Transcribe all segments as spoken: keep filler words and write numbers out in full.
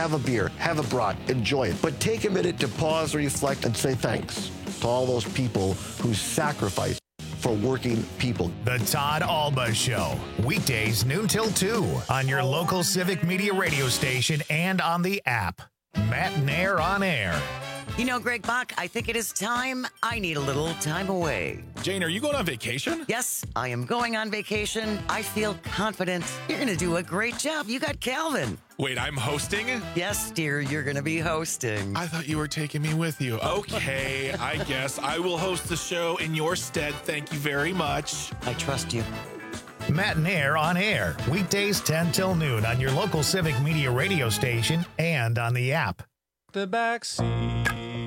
have a beer, have a brat, enjoy it. But take a minute to pause, reflect, and say thanks to all those people who sacrifice for working people. The Todd Alba Show, weekdays noon till two on your local Civic Media radio station and on the app. Matt Nair on air. You know, Greg Bach, I think it is time. I need a little time away. Jane, are you going on vacation? Yes, I am going on vacation. I feel confident. You're going to do a great job. You got Calvin. Wait, I'm hosting? Yes, dear, you're going to be hosting. I thought you were taking me with you. Okay, I guess I will host the show in your stead. Thank you very much. I trust you. Matt Nair on air, weekdays ten till noon on your local Civic Media radio station and on the app. The back seat.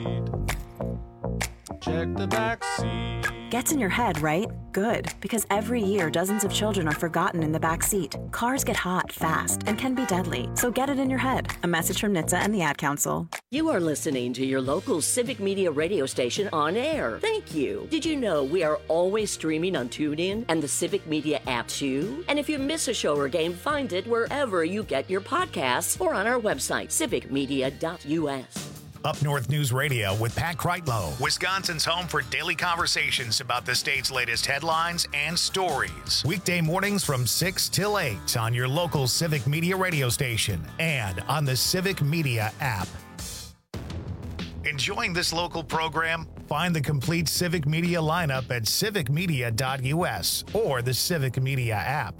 Check the back seat. Gets in your head, right? Good, because every year dozens of children are forgotten in the back seat. Cars get hot fast and can be deadly, so get it in your head. A message from N H T S A and the Ad Council. You are listening to your local Civic Media radio station on air. Thank you. Did you know we are always streaming on TuneIn and the Civic Media app too? And if you miss a show or game, find it wherever you get your podcasts or on our website, civic media dot U S. Up North News Radio with Pat Kreitlow, Wisconsin's home for daily conversations about the state's latest headlines and stories. Weekday mornings from six till eight on your local Civic Media radio station and on the Civic Media app. Enjoying this local program? Find the complete Civic Media lineup at civic media dot U S or the Civic Media app.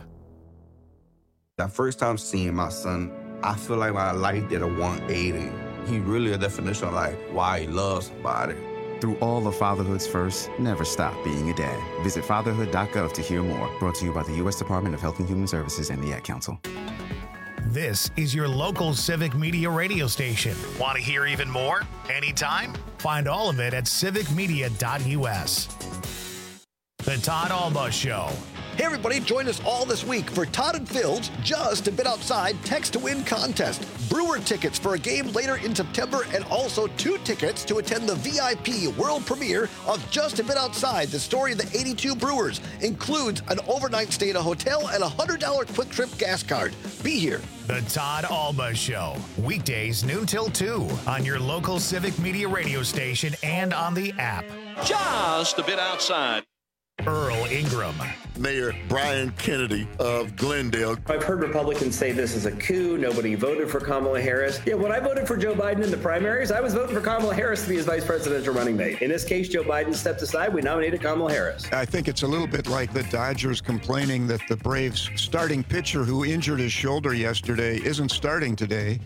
That first time seeing my son, I feel like my life did a one eighty. He really a definition of like why he loves somebody. Through all of fatherhood's first, never stop being a dad. Visit fatherhood dot gov to hear more. Brought to you by the U S Department of Health and Human Services and the Ad Council. This is your local Civic Media radio station. Want to hear even more? Anytime? Find all of it at civic media dot U S. The Todd Alba Show. Hey everybody, join us all this week for Todd and Phil's Just a Bit Outside Text to Win contest. Brewer tickets for a game later in September and also two tickets to attend the V I P world premiere of Just a Bit Outside, the story of the eighty-two Brewers. Includes an overnight stay at a hotel and a one hundred dollars quick trip gas card. Be here. The Todd Alba Show, weekdays noon till two on your local Civic Media radio station and on the app. Just a Bit Outside. Earl Ingram. Mayor Brian Kennedy of Glendale. I've heard Republicans say this is a coup. Nobody voted for Kamala Harris. Yeah, when I voted for Joe Biden in the primaries, I was voting for Kamala Harris to be his vice presidential running mate. In this case, Joe Biden stepped aside. We nominated Kamala Harris. I think it's a little bit like the Dodgers complaining that the Braves starting pitcher who injured his shoulder yesterday isn't starting today.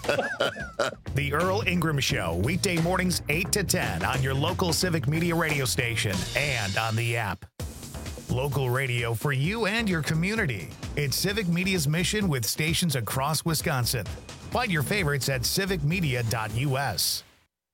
The Earl Ingram Show, weekday mornings eight to ten on your local Civic Media radio station and on the app. Local radio for you and your community. It's Civic Media's mission with stations across Wisconsin. Find your favorites at civic media dot U S.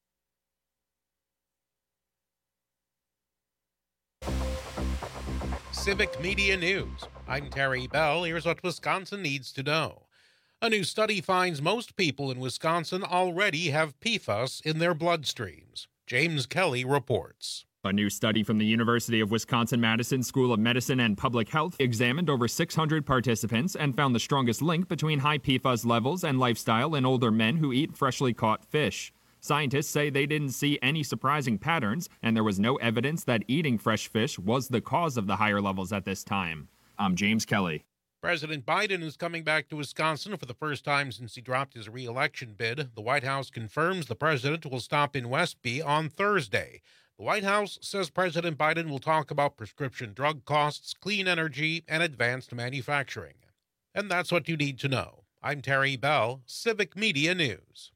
Civic Media News. I'm Terry Bell. Here's what Wisconsin needs to know. A new study finds most people in Wisconsin already have P FAS in their bloodstreams. James Kelly reports. A new study from the University of Wisconsin-Madison School of Medicine and Public Health examined over six hundred participants and found the strongest link between high P FAS levels and lifestyle in older men who eat freshly caught fish. Scientists say they didn't see any surprising patterns, and there was no evidence that eating fresh fish was the cause of the higher levels at this time. I'm James Kelly. President Biden is coming back to Wisconsin for the first time since he dropped his re-election bid. The White House confirms the president will stop in Westby on Thursday. The White House says President Biden will talk about prescription drug costs, clean energy, and advanced manufacturing. And that's what you need to know. I'm Terry Bell, Civic Media News.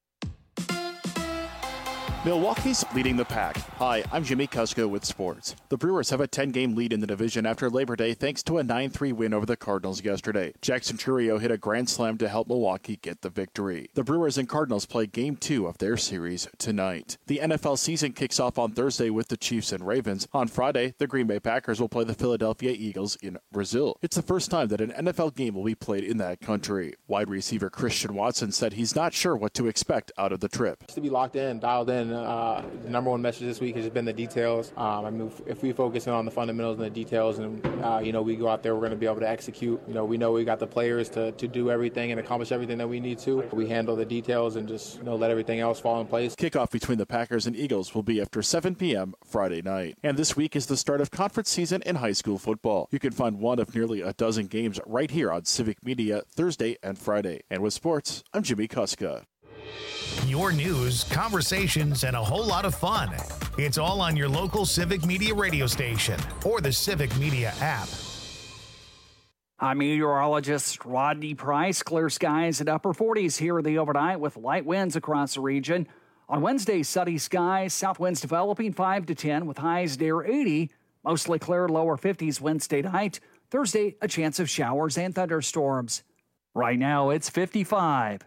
Milwaukee's leading the pack. Hi, I'm Jimmy Kusko with sports. The Brewers have a ten-game lead in the division after Labor Day thanks to a nine three win over the Cardinals yesterday. Jackson Chourio hit a grand slam to help Milwaukee get the victory. The Brewers and Cardinals play Game two of their series tonight. The N F L season kicks off on Thursday with the Chiefs and Ravens. On Friday, the Green Bay Packers will play the Philadelphia Eagles in Brazil. It's the first time that an N F L game will be played in that country. Wide receiver Christian Watson said he's not sure what to expect out of the trip. To be locked in, dialed in, been uh, the number one message this week has been the details. Um, I mean, if we focus on the fundamentals and the details, and uh, you know, we go out there, we're going to be able to execute. You know, we know we got the players to, to do everything and accomplish everything that we need to. We handle the details and just you know let everything else fall in place. Kickoff between the Packers and Eagles will be after seven p.m. Friday night. And this week is the start of conference season in high school football. You can find one of nearly a dozen games right here on Civic Media Thursday and Friday. And with sports, I'm Jimmy Kuska. Your news, conversations, and a whole lot of fun. It's all on your local Civic Media radio station or the Civic Media app. I'm meteorologist Rodney Price. Clear skies at upper forties here in the overnight with light winds across the region. On Wednesday, sunny skies, south winds developing five to ten with highs near eighty. Mostly clear, lower fifties Wednesday night. Thursday, a chance of showers and thunderstorms. Right now, it's fifty-five.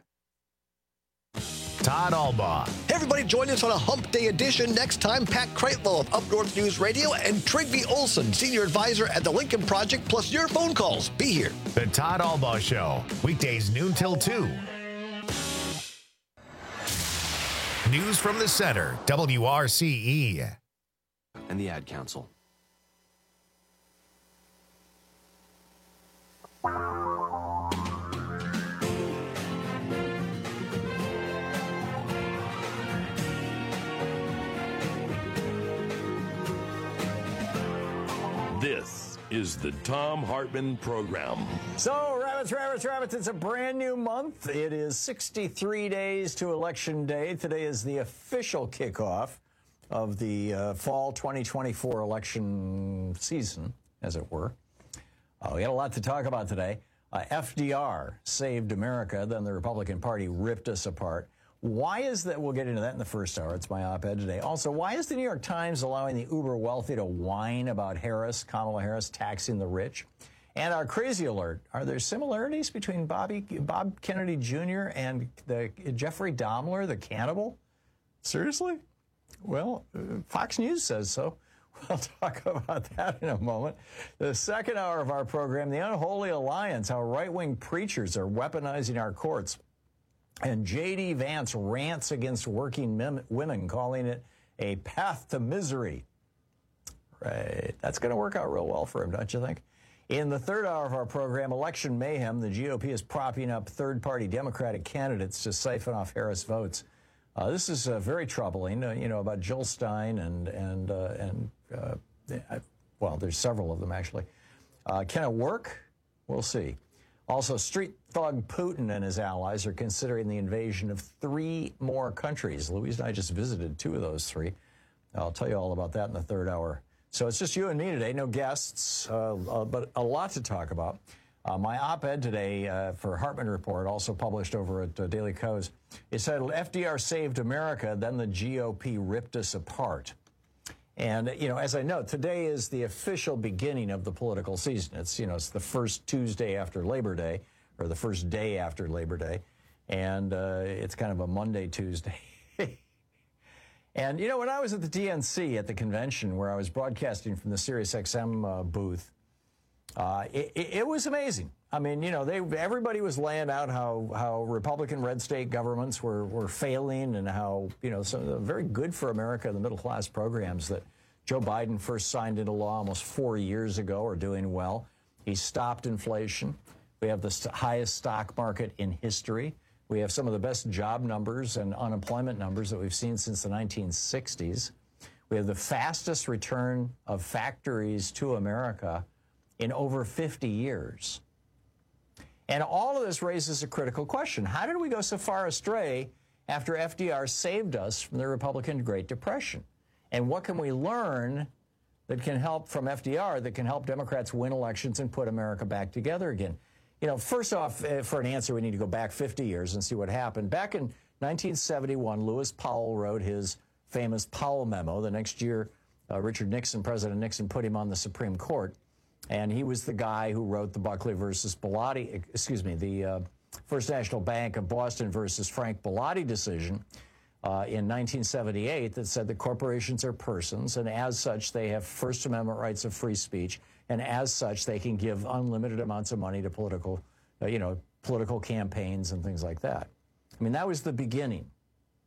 Todd Albaugh. Hey everybody, join us on a Hump Day edition next time. Pat Kreitlow of Up North News Radio and Trygve Olson, Senior Advisor at the Lincoln Project, plus your phone calls. Be here. The Todd Albaugh Show, weekdays noon till two. News from the center, W R C E. And the Ad Council. This is the Thom Hartmann Program. So, rabbits, rabbits, rabbits, it's a brand new month. It is sixty-three days to Election Day. Today is the official kickoff of the uh, fall twenty twenty-four election season, as it were. Uh, we had a lot to talk about today. Uh, F D R saved America, then the Republican Party ripped us apart. Why is that? We'll get into that in the first hour. It's my op-ed today. Also, why is the New York Times allowing the uber wealthy to whine about Harris, Kamala Harris, taxing the rich? And our crazy alert, are there similarities between Bobby, Bob Kennedy Junior and the Jeffrey Dahmer, the cannibal? Seriously? Well, uh, Fox News says so. We'll talk about that in a moment. The second hour of our program, the Unholy Alliance, how right-wing preachers are weaponizing our courts. And J D. Vance rants against working mem- women, calling it a path to misery. Right. That's going to work out real well for him, don't you think? In the third hour of our program, Election Mayhem, the G O P is propping up third-party Democratic candidates to siphon off Harris votes. Uh, this is uh, very troubling, uh, you know, about Jill Stein and, and, uh, and uh, well, there's several of them, actually. Uh, can it work? We'll see. Also, street thug Putin and his allies are considering the invasion of three more countries. Louise and I just visited two of those three. I'll tell you all about that in the third hour. So it's just you and me today, no guests, uh, uh, but a lot to talk about. Uh, my op-ed today uh, for Hartmann Report, also published over at uh, Daily Kos, is titled, F D R Saved America, Then the G O P Ripped Us Apart. And, you know, as I know, today is the official beginning of the political season. It's, you know, it's the first Tuesday after Labor Day, or the first day after Labor Day. And uh, it's kind of a Monday, Tuesday. And, you know, when I was at the D N C at the convention where I was broadcasting from the Sirius X M uh, booth, uh, it, it was amazing. I mean, you know, they everybody was laying out how, how Republican red state governments were, were failing and how, you know, some of the very good for America, the middle class programs that Joe Biden first signed into law almost four years ago are doing well. He stopped inflation. We have the st- highest stock market in history. We have some of the best job numbers and unemployment numbers that we've seen since the nineteen sixties. We have the fastest return of factories to America in over fifty years. And all of this raises a critical question. How did we go so far astray after F D R saved us from the Republican Great Depression? And what can we learn that can help from F D R that can help Democrats win elections and put America back together again? You know, first off, uh, for an answer, we need to go back fifty years and see what happened. Back in nineteen seventy-one, Lewis Powell wrote his famous Powell Memo. The next year, uh, Richard Nixon, President Nixon, put him on the Supreme Court. And he was the guy who wrote the Buckley versus Bellotti, excuse me, the uh, First National Bank of Boston versus Frank Bellotti decision uh, in nineteen seventy-eight that said that corporations are persons, and as such, they have First Amendment rights of free speech, and as such, they can give unlimited amounts of money to political, uh, you know, political campaigns and things like that. I mean, that was the beginning.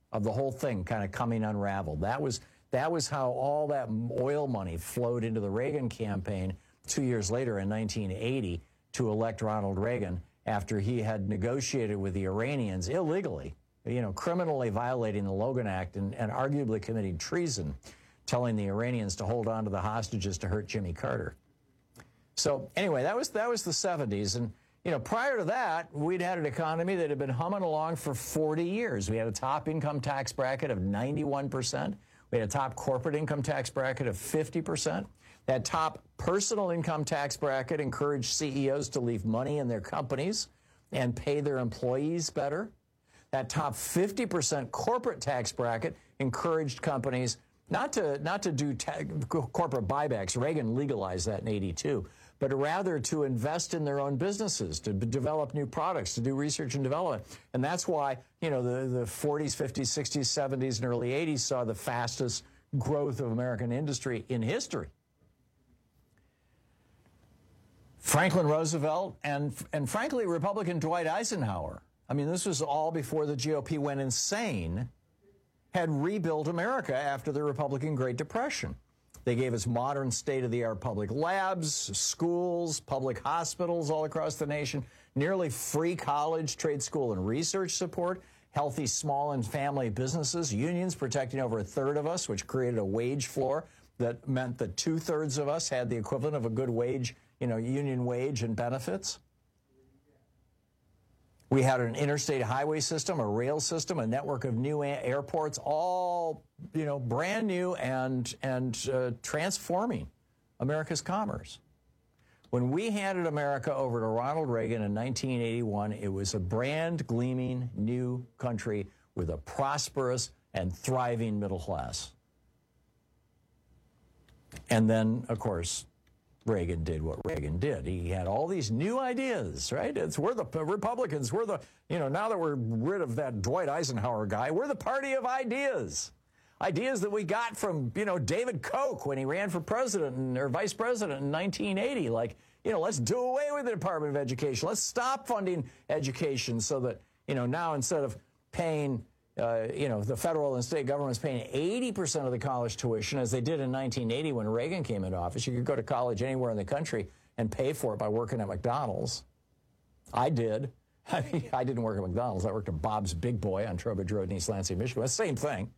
of the whole thing kind of coming unraveled. That was that was how all that oil money flowed into the Reagan campaign two years later in nineteen eighty to elect Ronald Reagan after he had negotiated with the Iranians illegally, you know, criminally violating the Logan Act and, and arguably committing treason, telling the Iranians to hold on to the hostages to hurt Jimmy Carter. So anyway, that was that was the seventies. And, you know, prior to that, we'd had an economy that had been humming along for forty years. We had a top income tax bracket of ninety-one percent. We had a top corporate income tax bracket of fifty percent. That top personal income tax bracket encouraged C E Os to leave money in their companies and pay their employees better. That top fifty percent corporate tax bracket encouraged companies not to not to do ta- corporate buybacks. Reagan legalized that in eighty-two, but rather to invest in their own businesses, to b- develop new products, to do research and development. And that's why, you know, the, the forties, fifties, sixties, seventies, and early eighties saw the fastest growth of American industry in history. Franklin Roosevelt and, and frankly, Republican Dwight Eisenhower, I mean, this was all before the G O P went insane, had rebuilt America after the Republican Great Depression. They gave us modern state-of-the-art public labs, schools, public hospitals all across the nation, nearly free college, trade school, and research support, healthy small and family businesses, unions protecting over a third of us, which created a wage floor that meant that two-thirds of us had the equivalent of a good wage, you know, union wage and benefits. We had an interstate highway system, a rail system, a network of new airports, all, you know, brand new and, and uh, transforming America's commerce. When we handed America over to Ronald Reagan in nineteen eighty-one, it was a brand gleaming new country with a prosperous and thriving middle class. And then, of course, Reagan did what Reagan did. He had all these new ideas, right? It's we're the Republicans. We're the, you know, now that we're rid of that Dwight Eisenhower guy, we're the party of ideas. Ideas that we got from, you know, David Koch when he ran for president and, or vice president in nineteen eighty. Like, you know, let's do away with the Department of Education. Let's stop funding education so that, you know, now instead of paying, uh, you know, the federal and state governments paying eighty percent of the college tuition, as they did in nineteen eighty when Reagan came into office. You could go to college anywhere in the country and pay for it by working at McDonald's. I did. I mean, I didn't work at McDonald's. I worked at Bob's Big Boy on Trowbridge Road in East Lansing, Michigan. It's the same thing.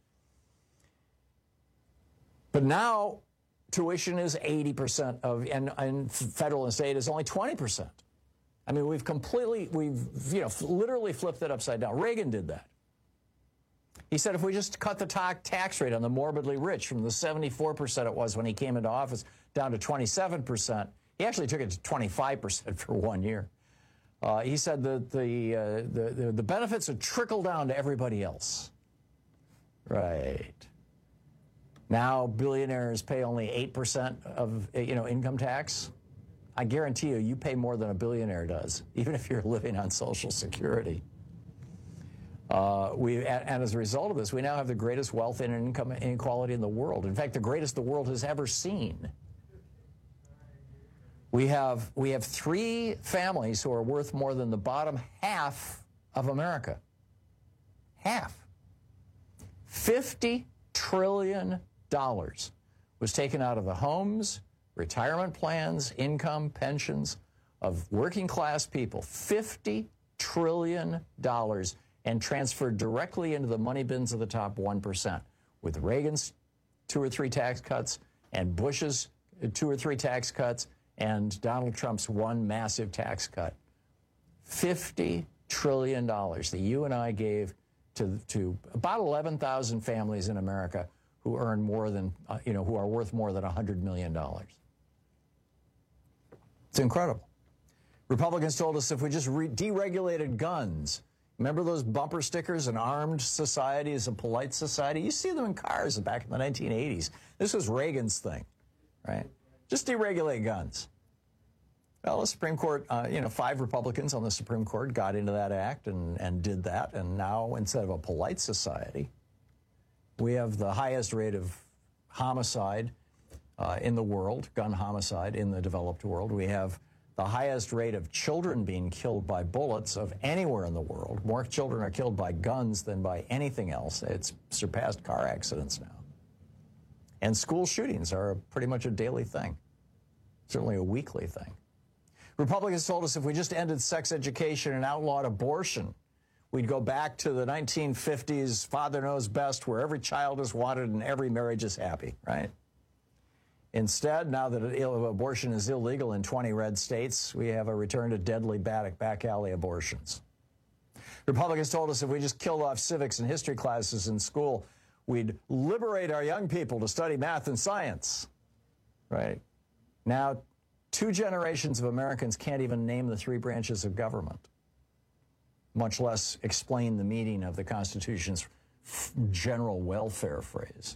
But now tuition is eighty percent of, and, and federal and state is only twenty percent. I mean, we've completely, we've, you know, literally flipped it upside down. Reagan did that. He said if we just cut the ta- tax rate on the morbidly rich from the seventy-four percent it was when he came into office down to twenty-seven percent, he actually took it to twenty-five percent for one year. Uh, he said that the, uh, the, the, the benefits would trickle down to everybody else. Right. Now billionaires pay only eight percent of, you know, income tax. I guarantee you, you pay more than a billionaire does, even if you're living on Social Security. Uh, we, and, and as a result of this, we now have the greatest wealth and income inequality in the world. In fact, the greatest the world has ever seen. We have, we have three families who are worth more than the bottom half of America. Half. fifty trillion dollars was taken out of the homes, retirement plans, income, pensions of working class people. fifty trillion dollars. And transferred directly into the money bins of the top one percent. With Reagan's two or three tax cuts and Bush's two or three tax cuts and Donald Trump's one massive tax cut. fifty trillion dollars that you and I gave to, to about eleven thousand families in America who earn more than, uh, you know, who are worth more than one hundred million dollars. It's incredible. Republicans told us if we just re- deregulated guns. Remember those bumper stickers, an armed society is a polite society? You see them in cars back in the nineteen eighties. This was Reagan's thing, right? Just deregulate guns. Well, the Supreme Court, uh, you know, five Republicans on the Supreme Court got into that act and, and did that. And now, instead of a polite society, we have the highest rate of homicide uh, in the world, gun homicide in the developed world. We have the highest rate of children being killed by bullets of anywhere in the world. More children are killed by guns than by anything else. It's surpassed car accidents now. And school shootings are pretty much a daily thing, certainly a weekly thing. Republicans told us if we just ended sex education and outlawed abortion, we'd go back to the nineteen fifties, father knows best, where every child is wanted and every marriage is happy, right? Instead, now that abortion is illegal in twenty red states, we have a return to deadly back alley abortions. Republicans told us if we just killed off civics and history classes in school, we'd liberate our young people to study math and science, right? Now, two generations of Americans can't even name the three branches of government, much less explain the meaning of the Constitution's general welfare phrase.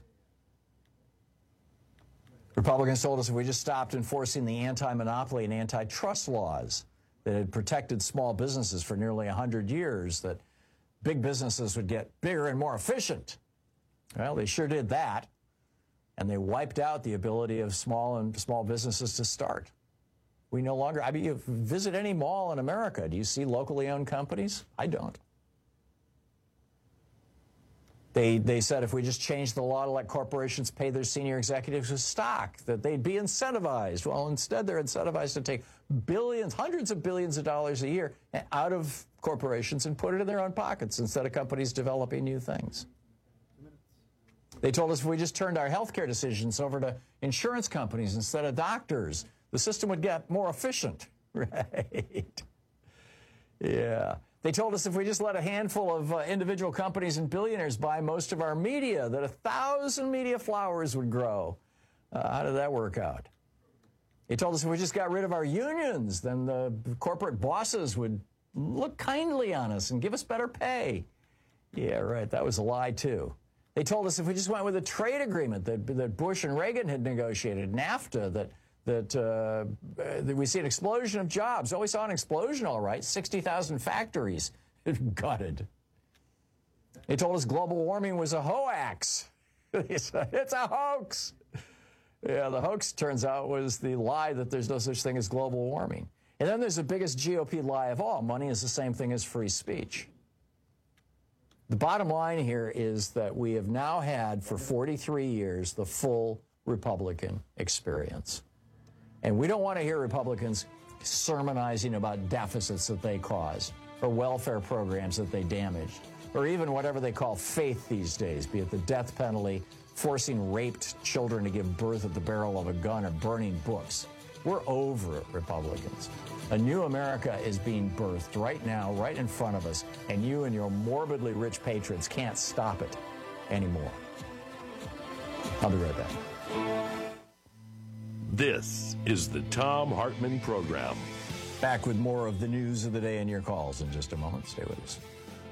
Republicans told us if we just stopped enforcing the anti-monopoly and antitrust laws that had protected small businesses for nearly one hundred years, that big businesses would get bigger and more efficient. Well, they sure did that, and they wiped out the ability of small and small businesses to start. We no longer, I mean, you visit any mall in America, do you see locally owned companies? I don't. They, they said if we just changed the law to let corporations pay their senior executives with stock, that they'd be incentivized. Well, instead, they're incentivized to take billions, hundreds of billions of dollars a year out of corporations and put it in their own pockets instead of companies developing new things. They told us if we just turned our healthcare decisions over to insurance companies instead of doctors, the system would get more efficient. Right. Yeah. They told us if we just let a handful of uh, individual companies and billionaires buy most of our media, that a thousand media flowers would grow. Uh, how did that work out? They told us if we just got rid of our unions, then the corporate bosses would look kindly on us and give us better pay. Yeah, right. That was a lie, too. They told us if we just went with a trade agreement that, that Bush and Reagan had negotiated, NAFTA, that that, uh, that we see an explosion of jobs. Oh, we saw an explosion, all right. sixty thousand factories gutted. They told us global warming was a hoax. It's a hoax. Yeah, the hoax, turns out, was the lie that there's no such thing as global warming. And then there's the biggest G O P lie of all. Money is the same thing as free speech. The bottom line here is that we have now had for forty-three years the full Republican experience. And we don't want to hear Republicans sermonizing about deficits that they caused, or welfare programs that they damaged, or even whatever they call faith these days, be it the death penalty, forcing raped children to give birth at the barrel of a gun, or burning books. We're over it, Republicans. A new America is being birthed right now, right in front of us, and you and your morbidly rich patrons can't stop it anymore. I'll be right back. This is the Thom Hartmann Program. Back with more of the news of the day and your calls in just a moment. Stay with us.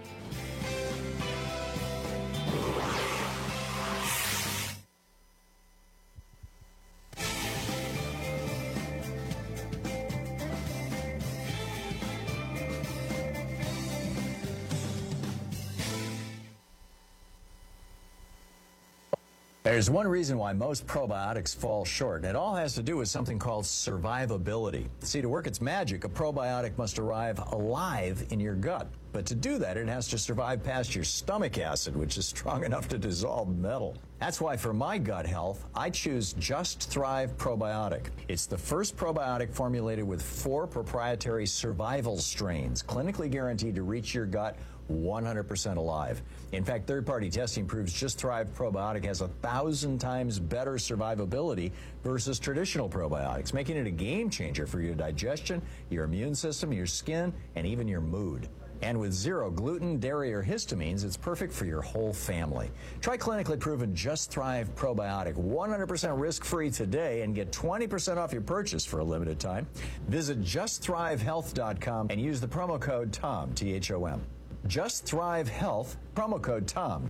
There's one reason why most probiotics fall short, and it all has to do with something called survivability. See, to work its magic, a probiotic must arrive alive in your gut. But to do that, it has to survive past your stomach acid, which is strong enough to dissolve metal. That's why for my gut health, I choose Just Thrive Probiotic. It's the first probiotic formulated with four proprietary survival strains, clinically guaranteed to reach your gut one hundred percent alive. In fact, third-party testing proves Just Thrive Probiotic has a thousand times better survivability versus traditional probiotics, making it a game changer for your digestion, your immune system, your skin, and even your mood. And with zero gluten, dairy, or histamines, it's perfect for your whole family. Try clinically proven Just Thrive Probiotic, one hundred percent risk-free today, and get twenty percent off your purchase for a limited time. Visit just thrive health dot com and use the promo code TOM, T H O M. Just Thrive Health, promo code TOM.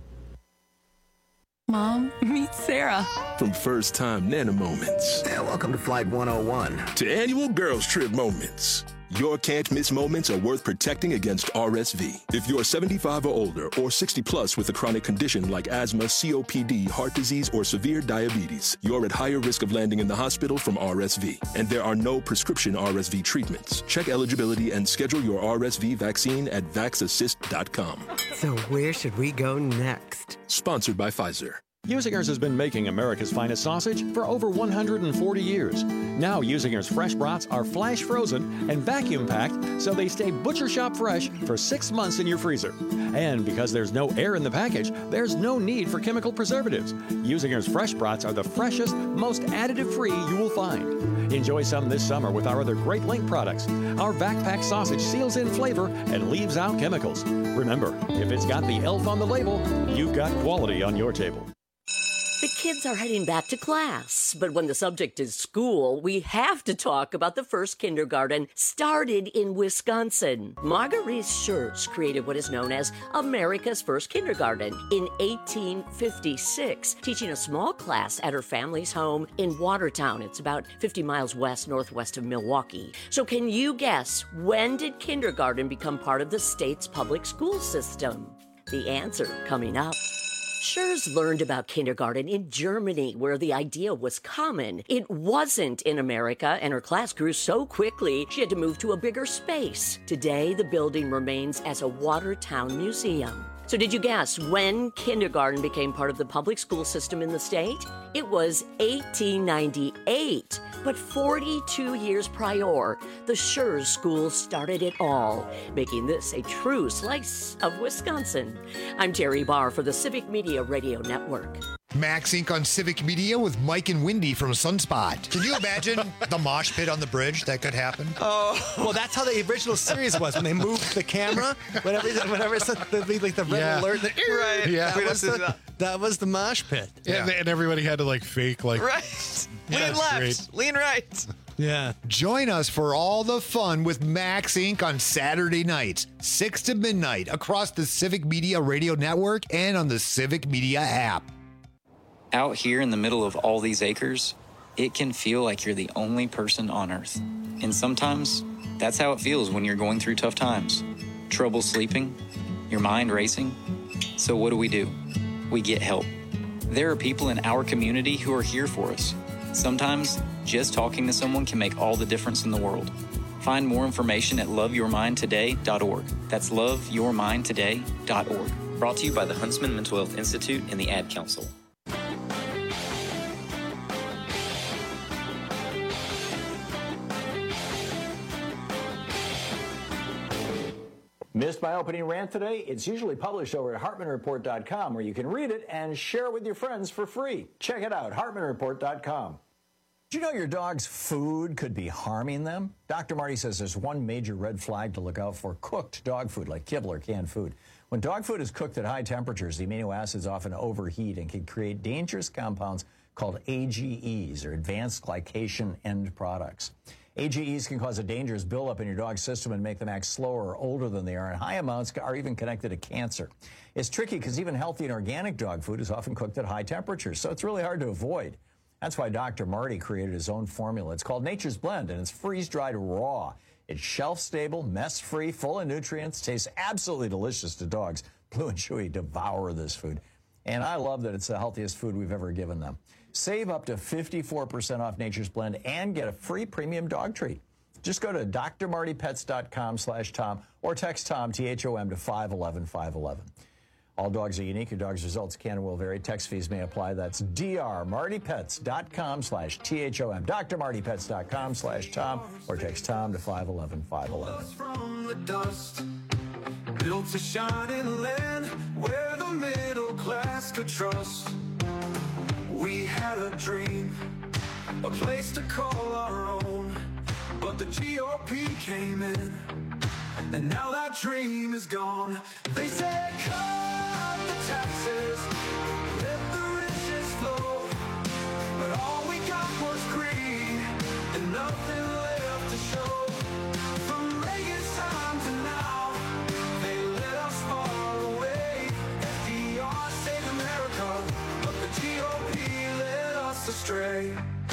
Mom, meet Sarah. From first-time Nana moments. Yeah, welcome to Flight one oh one. To annual girls trip moments. Your can't-miss moments are worth protecting against R S V. If you're seventy-five or older or sixty plus with a chronic condition like asthma, C O P D, heart disease, or severe diabetes, you're at higher risk of landing in the hospital from R S V. And there are no prescription R S V treatments. Check eligibility and schedule your R S V vaccine at vax assist dot com. So where should we go next? Sponsored by Pfizer. Usinger's has been making America's finest sausage for over one hundred forty years. Now Usinger's fresh brats are flash frozen and vacuum packed so they stay butcher shop fresh for six months in your freezer. And because there's no air in the package, there's no need for chemical preservatives. Usinger's fresh brats are the freshest, most additive-free you will find. Enjoy some this summer with our other Great Link products. Our vac pack sausage seals in flavor and leaves out chemicals. Remember, if it's got the elf on the label, you've got quality on your table. The kids are heading back to class, but when the subject is school, we have to talk about the first kindergarten started in Wisconsin. Marguerite Schertz created what is known as America's first kindergarten in eighteen fifty-six, teaching a small class at her family's home in Watertown. It's about fifty miles west northwest of Milwaukee. So can you guess, when did kindergarten become part of the state's public school system? The answer coming up. Schertz learned about kindergarten in Germany, where the idea was common. It wasn't in America, and her class grew so quickly she had to move to a bigger space. Today, the building remains as a Watertown museum. So did you guess when kindergarten became part of the public school system in the state? It was eighteen ninety-eight. But forty-two years prior, the Schertz School started it all, making this a true slice of Wisconsin. I'm Terry Barr for the Civic Media Radio Network. Max Incorporated on Civic Media with Mike and Wendy from Sunspot. Can you imagine the mosh pit on the bridge that could happen? Oh, well, that's how the original series was when they moved the camera. Whenever, whenever it's the, the, like the red Yeah. alert, the, Right. Yeah, that Wait, was, that's the, that was the mosh pit. Yeah. And, and everybody had to like fake like Right. Yeah, Lean that's left, great. lean right. Yeah. Join us for all the fun with Max Incorporated on Saturday nights, six to midnight, across the Civic Media Radio Network and on the Civic Media app. Out here in the middle of all these acres, it can feel like you're the only person on Earth. And sometimes, that's how it feels when you're going through tough times. Trouble sleeping, your mind racing. So what do we do? We get help. There are people in our community who are here for us. Sometimes, just talking to someone can make all the difference in the world. Find more information at love your mind today dot org. That's love your mind today dot org. Brought to you by the Huntsman Mental Health Institute and the Ad Council. Missed my opening rant today? It's usually published over at Hartman Report dot com, where you can read it and share it with your friends for free. Check it out, Hartman Report dot com. Did you know your dog's food could be harming them? Doctor Marty says there's one major red flag to look out for: cooked dog food, like kibble or canned food. When dog food is cooked at high temperatures, the amino acids often overheat and can create dangerous compounds called A G Es, or advanced glycation end products. A G Es can cause a dangerous buildup in your dog's system and make them act slower or older than they are, and high amounts are even connected to cancer. It's tricky because even healthy and organic dog food is often cooked at high temperatures, so it's really hard to avoid. That's why Doctor Marty created his own formula. It's called Nature's Blend, and it's freeze-dried raw. It's shelf-stable, mess-free, full of nutrients, tastes absolutely delicious to dogs. Blue and Chewy devour this food, and I love that it's the healthiest food we've ever given them. Save up to fifty-four percent off Nature's Blend and get a free premium dog treat. Just go to D R Marty Pets dot com slash Tom or text Tom, T H O M, to five one one five one one. All dogs are unique. Your dog's results can and will vary. Text fees may apply. That's D R Marty Pets dot com slash T H O M, D R Marty Pets dot com slash Tom, or text Tom to five one one five one one. From the dust, built a shining land where the middle class could trust. We had a dream, a place to call our own, but the G O P came in, and now that dream is gone. They said cut the taxes, let the riches flow, but all we got was greed and nothing left to show. From Reagan's time to now, they let us far away. F D R saved America, but the G O P led us astray.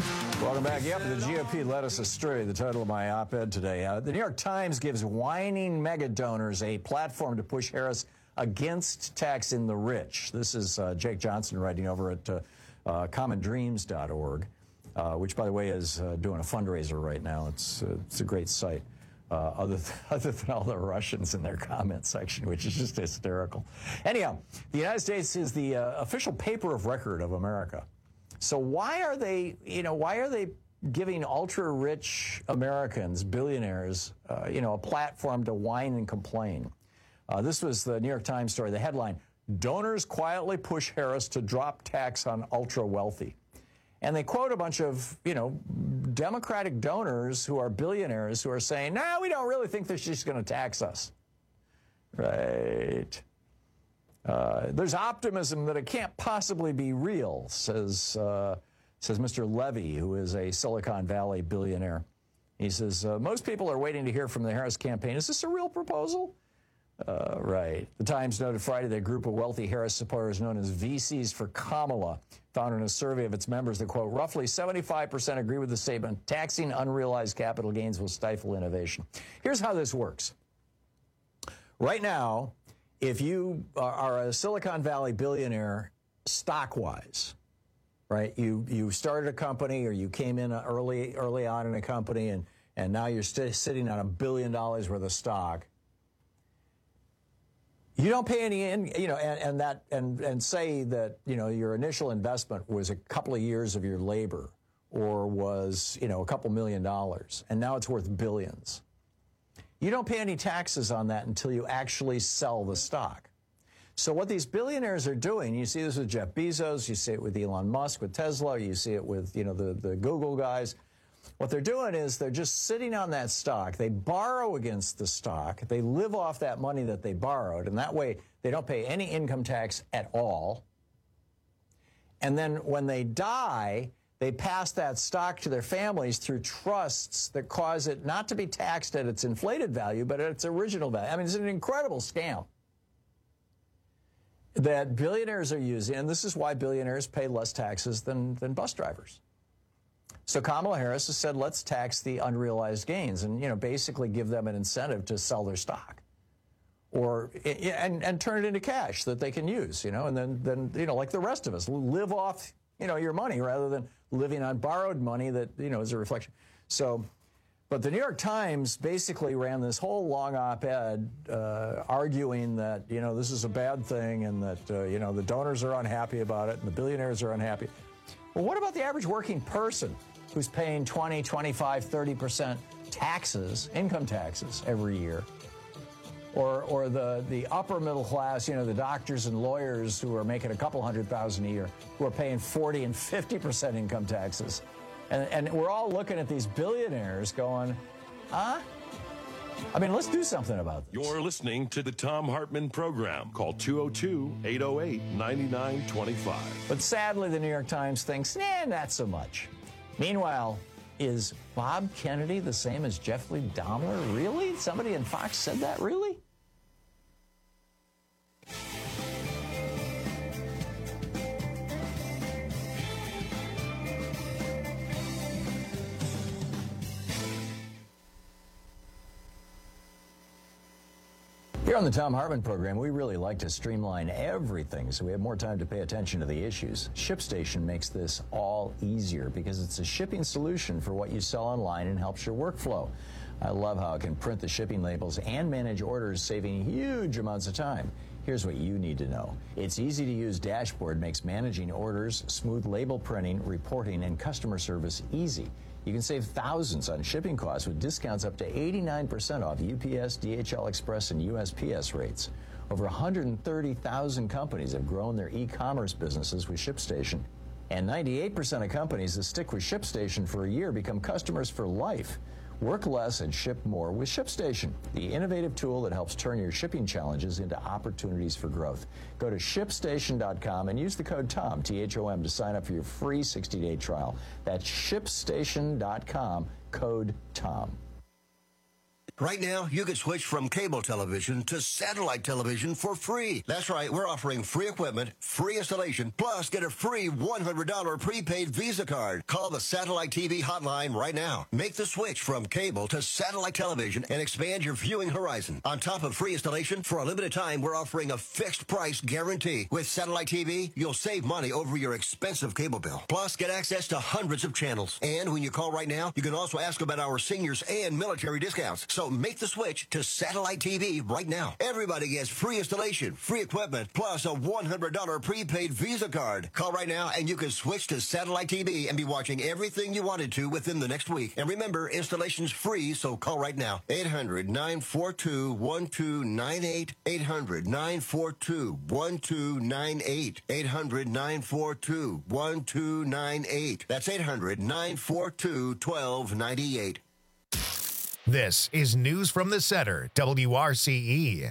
Welcome back. Yep, the G O P led us astray, the title of my op-ed today. Uh, the New York Times gives whining mega donors a platform to push Harris against taxing the rich. This is uh, Jake Johnson writing over at uh, uh, common dreams dot org, uh, which, by the way, is uh, doing a fundraiser right now. It's, uh, it's a great site, uh, other, th- other than all the Russians in their comment section, which is just hysterical. Anyhow, the United States is the uh, official paper of record of America. So why are they, you know, why are they giving ultra-rich Americans, billionaires, uh, you know, a platform to whine and complain? Uh, this was the New York Times story. The headline, donors quietly push Harris to drop tax on ultra-wealthy. And they quote a bunch of, you know, Democratic donors who are billionaires who are saying, no, we don't really think that she's going to tax us. Right. Uh, there's optimism that it can't possibly be real, says uh, says Mister Levy, who is a Silicon Valley billionaire. He says, uh, most people are waiting to hear from the Harris campaign. Is this a real proposal? Uh, right. The Times noted Friday that a group of wealthy Harris supporters known as V Cs for Kamala found in a survey of its members that, quote, roughly seventy-five percent agree with the statement, taxing unrealized capital gains will stifle innovation. Here's how this works. Right now, if you are a Silicon Valley billionaire stock-wise, right, you, you started a company or you came in early early on in a company and, and now you're st- sitting on a billion dollars worth of stock, you don't pay any, in, you know, and, and that and, and say that, you know, your initial investment was a couple of years of your labor or was, you know, a couple million dollars, and now it's worth billions. You don't pay any taxes on that until you actually sell the stock. So what these billionaires are doing, you see this with Jeff Bezos, you see it with Elon Musk, with Tesla, you see it with, you know, the, the Google guys. What they're doing is they're just sitting on that stock. They borrow against the stock. They live off that money that they borrowed, and that way they don't pay any income tax at all. And then when they die, they pass that stock to their families through trusts that cause it not to be taxed at its inflated value, but at its original value. I mean, it's an incredible scam that billionaires are using, and this is why billionaires pay less taxes than, than bus drivers. So Kamala Harris has said, let's tax the unrealized gains and, you know, basically give them an incentive to sell their stock or and, and turn it into cash that they can use, you know, and then, then, you know, like the rest of us, live off, you know, your money rather than living on borrowed money that, you know, is a reflection. So, but the New York Times basically ran this whole long op-ed uh, arguing that, you know, this is a bad thing and that, uh, you know, the donors are unhappy about it and the billionaires are unhappy. Well, what about the average working person who's paying twenty, twenty-five, thirty percent taxes, income taxes every year? Or, or the, the upper middle class, you know, the doctors and lawyers who are making a couple hundred thousand a year, who are paying forty and fifty percent income taxes. And, and we're all looking at these billionaires going, huh? I mean, let's do something about this. You're listening to the Thom Hartmann Program. Call two oh two, eight oh eight, nine nine two five. But sadly, the New York Times thinks, nah, not so much. Meanwhile, is Bob Kennedy the same as Jeffrey Dahmer? Really? Somebody in Fox said that? Really? Here on the Thom Hartmann Program, we really like to streamline everything so we have more time to pay attention to the issues. ShipStation makes this all easier because it's a shipping solution for what you sell online and helps your workflow. I love how it can print the shipping labels and manage orders, saving huge amounts of time. Here's what you need to know. Its easy-to-use dashboard makes managing orders, smooth label printing, reporting, and customer service easy. You can save thousands on shipping costs with discounts up to eighty-nine percent off U P S, D H L Express, and U S P S rates. Over one hundred thirty thousand companies have grown their e-commerce businesses with ShipStation. And ninety-eight percent of companies that stick with ShipStation for a year become customers for life. Work less and ship more with ShipStation, the innovative tool that helps turn your shipping challenges into opportunities for growth. Go to ship station dot com and use the code TOM, T H O M, to sign up for your free sixty-day trial. That's ship station dot com, code TOM. Right now, you can switch from cable television to satellite television for free. That's right, we're offering free equipment, free installation, plus get a free one hundred dollars prepaid Visa card. Call the Satellite T V hotline right now. Make the switch from cable to satellite television and expand your viewing horizon. On top of free installation, for a limited time, we're offering a fixed price guarantee. With Satellite T V, you'll save money over your expensive cable bill. Plus, get access to hundreds of channels. And when you call right now, you can also ask about our seniors and military discounts. So make the switch to Satellite T V right now. Everybody gets free installation, free equipment, plus a one hundred dollars prepaid Visa card. Call right now and you can switch to Satellite T V and be watching everything you wanted to within the next week. And remember, installation's free, so call right now. eight hundred, nine four two, one two nine eight. eight hundred, nine four two, one two nine eight. eight hundred, nine four two, one two nine eight. That's eight hundred, nine four two, one two nine eight. This is News from the Center, W R C E.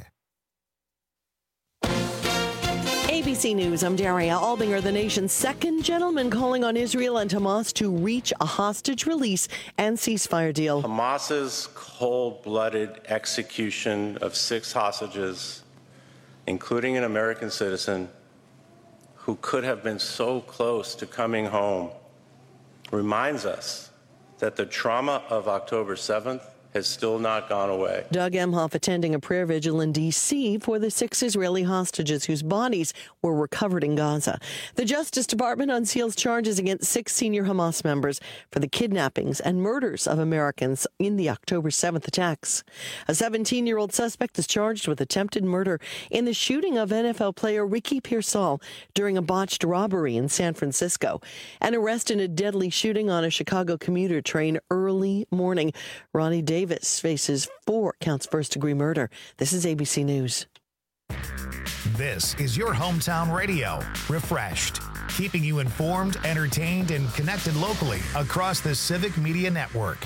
A B C News, I'm Daria Albinger. The nation's second gentleman calling on Israel and Hamas to reach a hostage release and ceasefire deal. Hamas's cold-blooded execution of six hostages, including an American citizen who could have been so close to coming home, reminds us that the trauma of October seventh has still not gone away. Doug Emhoff attending a prayer vigil in D C for the six Israeli hostages whose bodies were recovered in Gaza. The Justice Department unseals charges against six senior Hamas members for the kidnappings and murders of Americans in the October seventh attacks. A seventeen-year-old suspect is charged with attempted murder in the shooting of N F L player Ricky Pearsall during a botched robbery in San Francisco. An arrest in a deadly shooting on a Chicago commuter train early morning. Ronnie Davis Davis faces four counts first-degree murder. This is A B C News. This is your hometown radio, refreshed, keeping you informed, entertained, and connected locally across the Civic Media Network.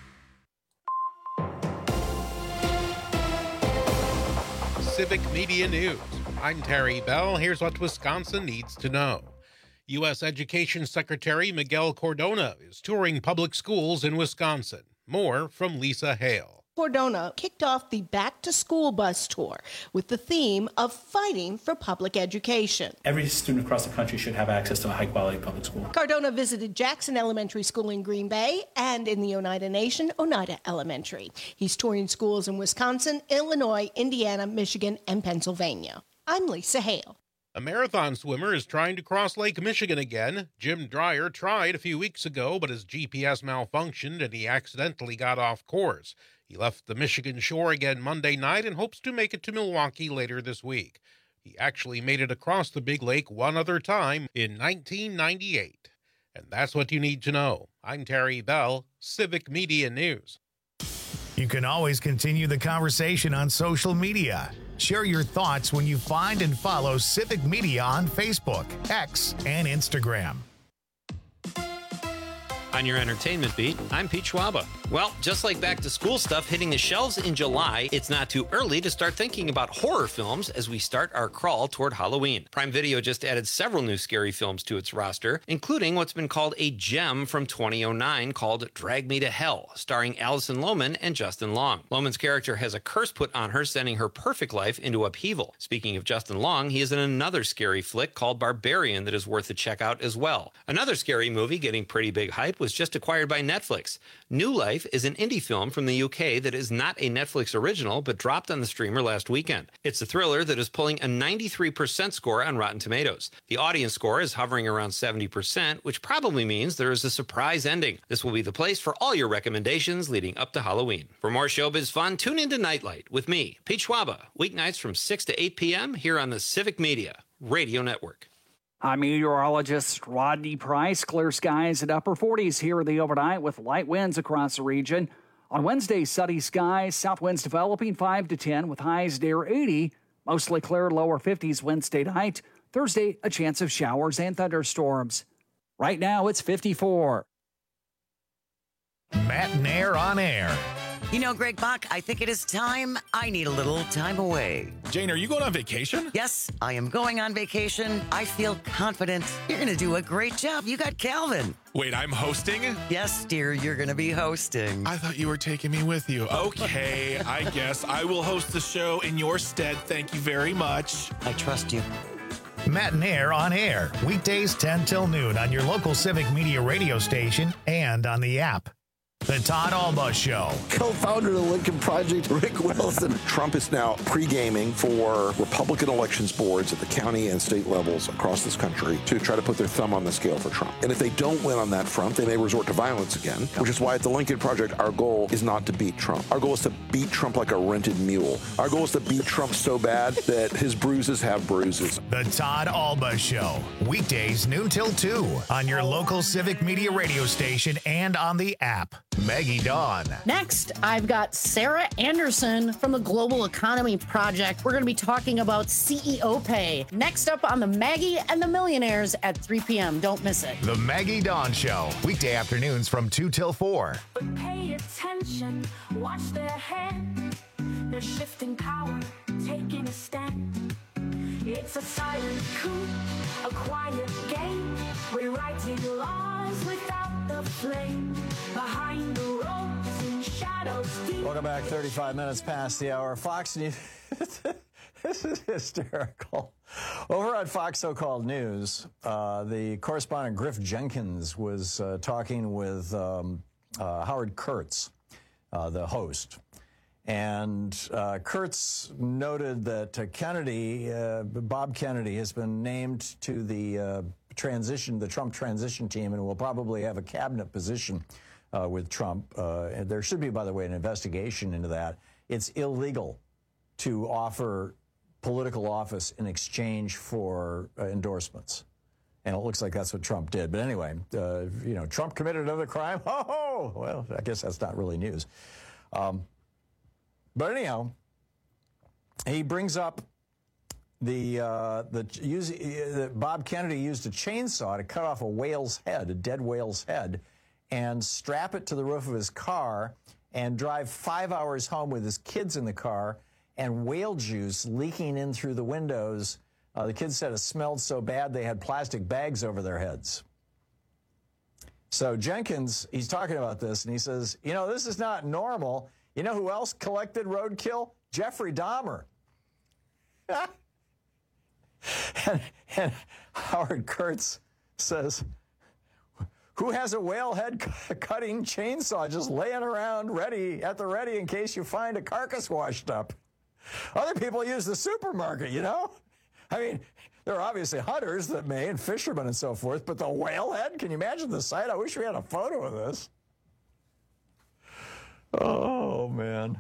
Civic Media News. I'm Terry Bell. Here's what Wisconsin needs to know. U S Education Secretary Miguel Cardona is touring public schools in Wisconsin. More from Lisa Hale. Cardona kicked off the Back to School bus tour with the theme of fighting for public education. Every student across the country should have access to a high-quality public school. Cardona visited Jackson Elementary School in Green Bay and in the Oneida Nation, Oneida Elementary. He's touring schools in Wisconsin, Illinois, Indiana, Michigan, and Pennsylvania. I'm Lisa Hale. A marathon swimmer is trying to cross Lake Michigan again. Jim Dreyer tried a few weeks ago, but his G P S malfunctioned and he accidentally got off course. He left the Michigan shore again Monday night and hopes to make it to Milwaukee later this week. He actually made it across the big lake one other time in nineteen ninety-eight. And that's what you need to know. I'm Terry Bell, Civic Media News. You can always continue the conversation on social media. Share your thoughts when you find and follow Civic Media on Facebook, X, and Instagram. On your entertainment beat, I'm Pete Schwaba. Well, just like back to school stuff hitting the shelves in July, it's not too early to start thinking about horror films as we start our crawl toward Halloween. Prime Video just added several new scary films to its roster, including what's been called a gem from twenty oh nine called Drag Me to Hell, starring Alison Lohman and Justin Long. Lohman's character has a curse put on her, sending her perfect life into upheaval. Speaking of Justin Long, he is in another scary flick called Barbarian that is worth a check out as well. Another scary movie getting pretty big hype was just acquired by Netflix. New Life is an indie film from the U K that is not a Netflix original but dropped on the streamer last weekend. It's a thriller that is pulling a ninety-three percent score on Rotten Tomatoes. The audience score is hovering around seventy percent, which probably means there is a surprise ending. This will be the place for all your recommendations leading up to Halloween. For more showbiz fun, tune into Nightlight with me, Pete Schwaba, weeknights from six to eight p.m. here on the Civic Media Radio Network. I'm meteorologist Rodney Price. Clear skies at upper forties here in the overnight with light winds across the region. On Wednesday, sunny skies, south winds developing five to ten with highs near eighty. Mostly clear, lower fifties Wednesday night. Thursday, a chance of showers and thunderstorms. Right now, it's fifty-four. Matt and Air on Air. You know, Greg Bach, I think it is time I need a little time away. Jane, are you going on vacation? Yes, I am going on vacation. I feel confident. You're going to do a great job. You got Calvin. Wait, I'm hosting? Yes, dear, you're going to be hosting. I thought you were taking me with you. Okay, I guess I will host the show in your stead. Thank you very much. I trust you. Matt and Air on air, weekdays ten till noon on your local Civic Media radio station and on the app. The Todd Alba Show. Co-founder of the Lincoln Project, Rick Wilson. Trump is now pre-gaming for Republican elections boards at the county and state levels across this country to try to put their thumb on the scale for Trump. And if they don't win on that front, they may resort to violence again, which is why at the Lincoln Project, our goal is not to beat Trump. Our goal is to beat Trump like a rented mule. Our goal is to beat Trump so bad that his bruises have bruises. The Todd Alba Show. Weekdays noon till two on your local Civic Media radio station and on the app. Maggie Dawn. Next, I've got Sarah Anderson from the Global Economy Project. We're going to be talking about C E O pay. Next up on the Maggie and the Millionaires at three p.m. Don't miss it. The Maggie Dawn Show. Weekday afternoons from two till four. But pay attention, watch their head. They're shifting power, taking a stand. It's a silent coup, a quiet game. Rewriting laws without the flame. Behind the ropes in shadows deep. Welcome back. thirty-five minutes past the hour. Fox News. This is hysterical. Over on Fox So-Called News, uh, the correspondent Griff Jenkins was uh, talking with um, uh, Howard Kurtz, uh, the host. And uh, Kurtz noted that uh, Kennedy, uh, Bob Kennedy, has been named to the uh, transition, the Trump transition team, and will probably have a cabinet position uh, with Trump. Uh, and there should be, by the way, an investigation into that. It's illegal to offer political office in exchange for uh, endorsements. And it looks like that's what Trump did. But anyway, uh, you know, Trump committed another crime. Oh, well, I guess that's not really news. Um, But anyhow, he brings up the uh, the use, uh, Bob Kennedy used a chainsaw to cut off a whale's head, a dead whale's head, and strap it to the roof of his car and drive five hours home with his kids in the car and whale juice leaking in through the windows. Uh, the kids said it smelled so bad they had plastic bags over their heads. So Jenkins, he's talking about this, and he says, you know, this is not normal. You know who else collected roadkill? Jeffrey Dahmer. and, and Howard Kurtz says, who has a whale head cutting chainsaw just laying around ready, at the ready in case you find a carcass washed up? Other people use the supermarket, you know? I mean, there are obviously hunters that may, and fishermen and so forth, but the whale head, can you imagine the sight? I wish we had a photo of this. Oh, man.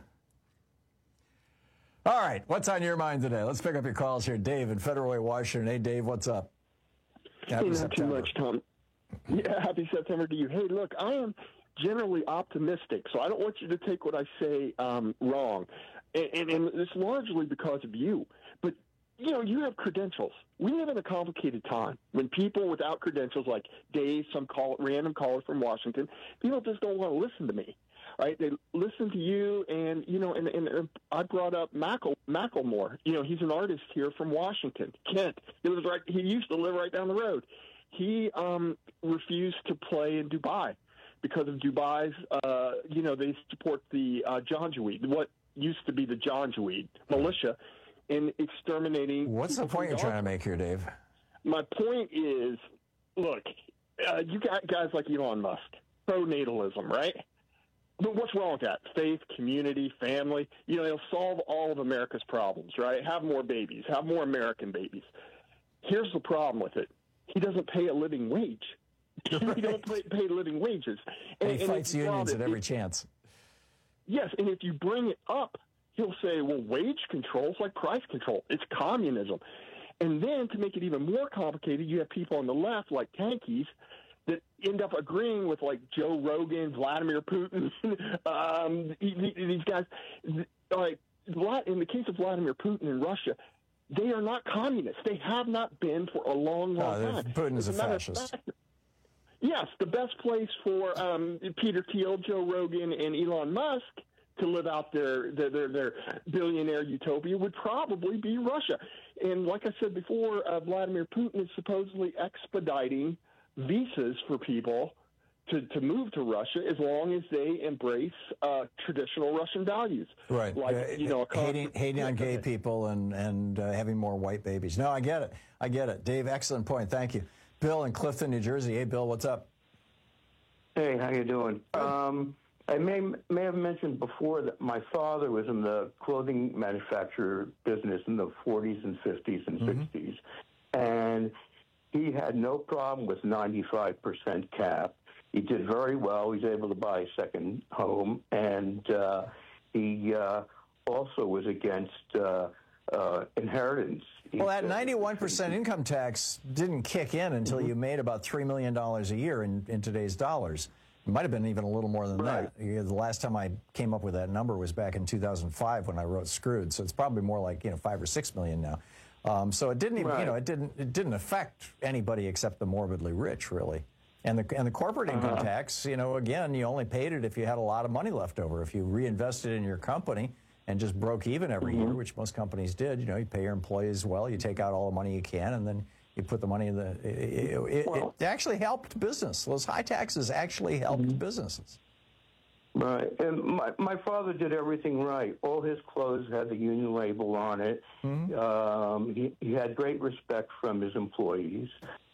All right, what's on your mind today? Let's pick up your calls here. Dave in Federal Way, Washington. Hey, Dave, what's up? Happy hey, not September. Too much, Tom. Yeah, happy September to you. Hey, look, I am generally optimistic, so I don't want you to take what I say um, wrong. And, and, and it's largely because of you. But, you know, you have credentials. We live in a complicated time when people without credentials, like Dave, some call random caller from Washington, people just don't want to listen to me. Right, they listen to you, and you know, and, and, and I brought up Mackle, Macklemore. You know, he's an artist here from Washington, Kent. He lives right. He used to live right down the road. He um, refused to play in Dubai because of Dubai's. Uh, you know, they support the uh, Janjaweed, what used to be the Janjaweed militia, in exterminating. What's the point you're trying to make here, Dave? My point is, look, uh, you got guys like Elon Musk, pro-natalism, right? But what's wrong with that? Faith, community, family. You know, it'll solve all of America's problems, right? Have more babies. Have more American babies. Here's the problem with it. He doesn't pay a living wage. He don't pay, pay living wages. And, and he and fights unions at every it, chance. Yes, and if you bring it up, he'll say, well, wage control is like price control. It's communism. And then to make it even more complicated, you have people on the left, like tankies, that end up agreeing with, like, Joe Rogan, Vladimir Putin, um, these guys. Like, in the case of Vladimir Putin in Russia, they are not communists. They have not been for a long, long no, time. Putin is a fascist. Fact, yes, the best place for um, Peter Thiel, Joe Rogan, and Elon Musk to live out their, their, their, their billionaire utopia would probably be Russia. And like I said before, uh, Vladimir Putin is supposedly expediting visas for people to, to move to Russia as long as they embrace uh, traditional Russian values. Right. Like, uh, you know, a hating, hating on gay people and, and uh, having more white babies. No, I get it. I get it. Dave, excellent point. Thank you. Bill in Clifton, New Jersey. Hey, Bill, what's up? Hey, how you doing? Um, I may may have mentioned before that my father was in the clothing manufacturer business in the forties and fifties and mm-hmm. sixties, and he had no problem with ninety-five percent cap. He did very well. He was able to buy a second home, and uh, he uh, also was against uh, uh, inheritance. He well, that ninety-one percent income tax didn't kick in until mm-hmm. you made about three million dollars a year in, in today's dollars. It might have been even a little more than right. that. The last time I came up with that number was back in two thousand five when I wrote Screwed. So it's probably more like, you know, five or six million now. Um, so it didn't even, right. you know, it didn't it didn't affect anybody except the morbidly rich, really. And the and the corporate income uh-huh. tax, you know, again, you only paid it if you had a lot of money left over. If you reinvested in your company and just broke even every mm-hmm. year, which most companies did, you know, you pay your employees well, you take out all the money you can, and then you put the money in the. It, it, well, it actually helped business. Those high taxes actually helped mm-hmm. businesses. Right. And my, my father did everything right. All his clothes had the union label on it. Mm-hmm. Um, he, he had great respect from his employees,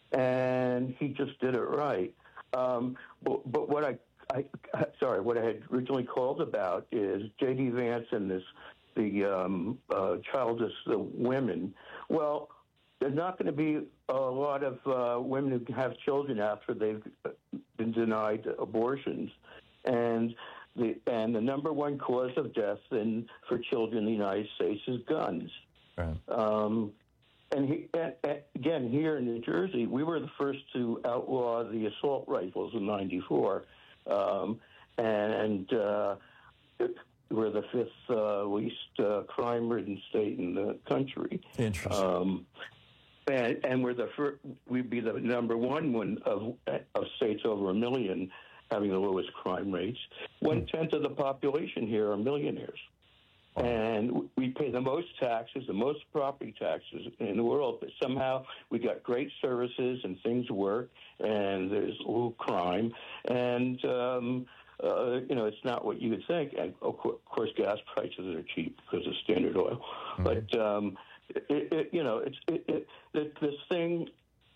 and he just did it right. Um, but, but what I, I, sorry, what I had originally called about is J D Vance and this, the um, uh, childless uh, women. Well, there's not going to be a lot of uh, women who have children after they've been denied abortions, and the and the number one cause of death in for children in the United States is guns. Right. Um, and, he, and, and again, here in New Jersey, we were the first to outlaw the assault rifles in ninety-four, um, and uh, we're the fifth uh, least uh, crime-ridden state in the country. Interesting. Um, And, and we're the first, we'd be the number one one of, of states over a million having the lowest crime rates. One tenth of the population here are millionaires. And we pay the most taxes, the most property taxes in the world, but somehow we got great services and things work, and there's little crime. And, um, uh, you know, it's not what you would think. And of course, gas prices are cheap because of Standard Oil. Mm-hmm. But, um, It, it, you know, it's it, it, it, this thing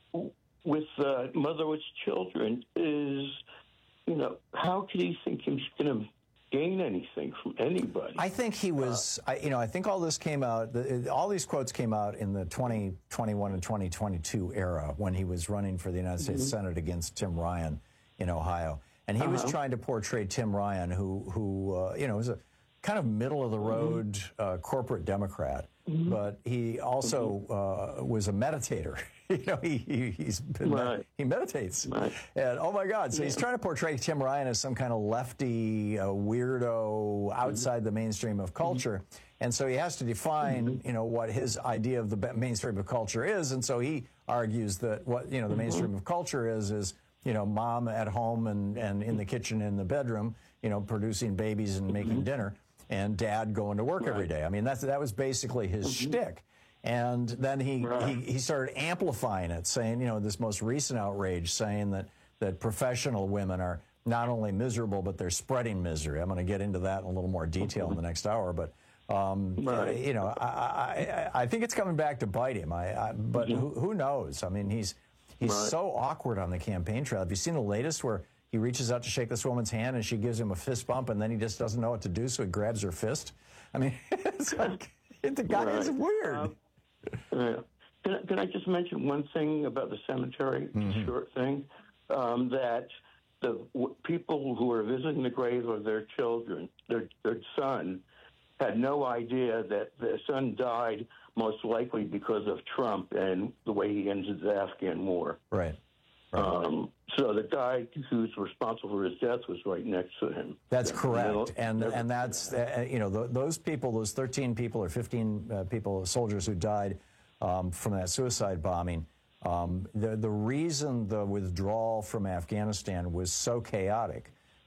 with uh, motherless children is, you know, how can he think he's going to gain anything from anybody? I think he was, uh, I, you know, I think all this came out, the, all these quotes came out in the twenty twenty-one and twenty twenty-two era when he was running for the United States mm-hmm. Senate against Tim Ryan in Ohio. And he uh-huh. was trying to portray Tim Ryan, who, who uh, you know, was a kind of middle-of-the-road mm-hmm. uh, corporate Democrat. Mm-hmm. But he also uh, was a meditator. you know, he, he he's been right. med- he meditates, right. and oh my God! So yeah. he's trying to portray Tim Ryan as some kind of lefty uh, weirdo outside mm-hmm. the mainstream of culture, mm-hmm. and so he has to define, mm-hmm. you know, what his idea of the mainstream of culture is, and so he argues that what you know the mm-hmm. mainstream of culture is is you know mom at home and and in the kitchen in the bedroom, you know, producing babies and mm-hmm. making dinner. And dad going to work right. every day. I mean, that's that was basically his mm-hmm. shtick. And then he, right. he he started amplifying it, saying, you know, this most recent outrage, saying that that professional women are not only miserable, but they're spreading misery. I'm going to get into that in a little more detail mm-hmm. in the next hour. But, um, right. you know, I, I, I think it's coming back to bite him. I, I But mm-hmm. who, who knows? I mean, he's, he's right. so awkward on the campaign trail. Have you seen the latest where he reaches out to shake this woman's hand, and she gives him a fist bump, and then he just doesn't know what to do, so he grabs her fist? I mean, it's like, the guy right. is weird. Um, uh, can, I, can I just mention one thing about the cemetery, mm-hmm. short thing, um, that the w- people who were visiting the grave of their children, their, their son, had no idea that their son died most likely because of Trump and the way he ended the Afghan war. Right. Right. Um, so the guy who's responsible for his death was right next to him. That's correct, and and that's uh, you know th- those people, those thirteen people or fifteen uh, people, soldiers who died um, from that suicide bombing. Um, the the reason the withdrawal from Afghanistan was so chaotic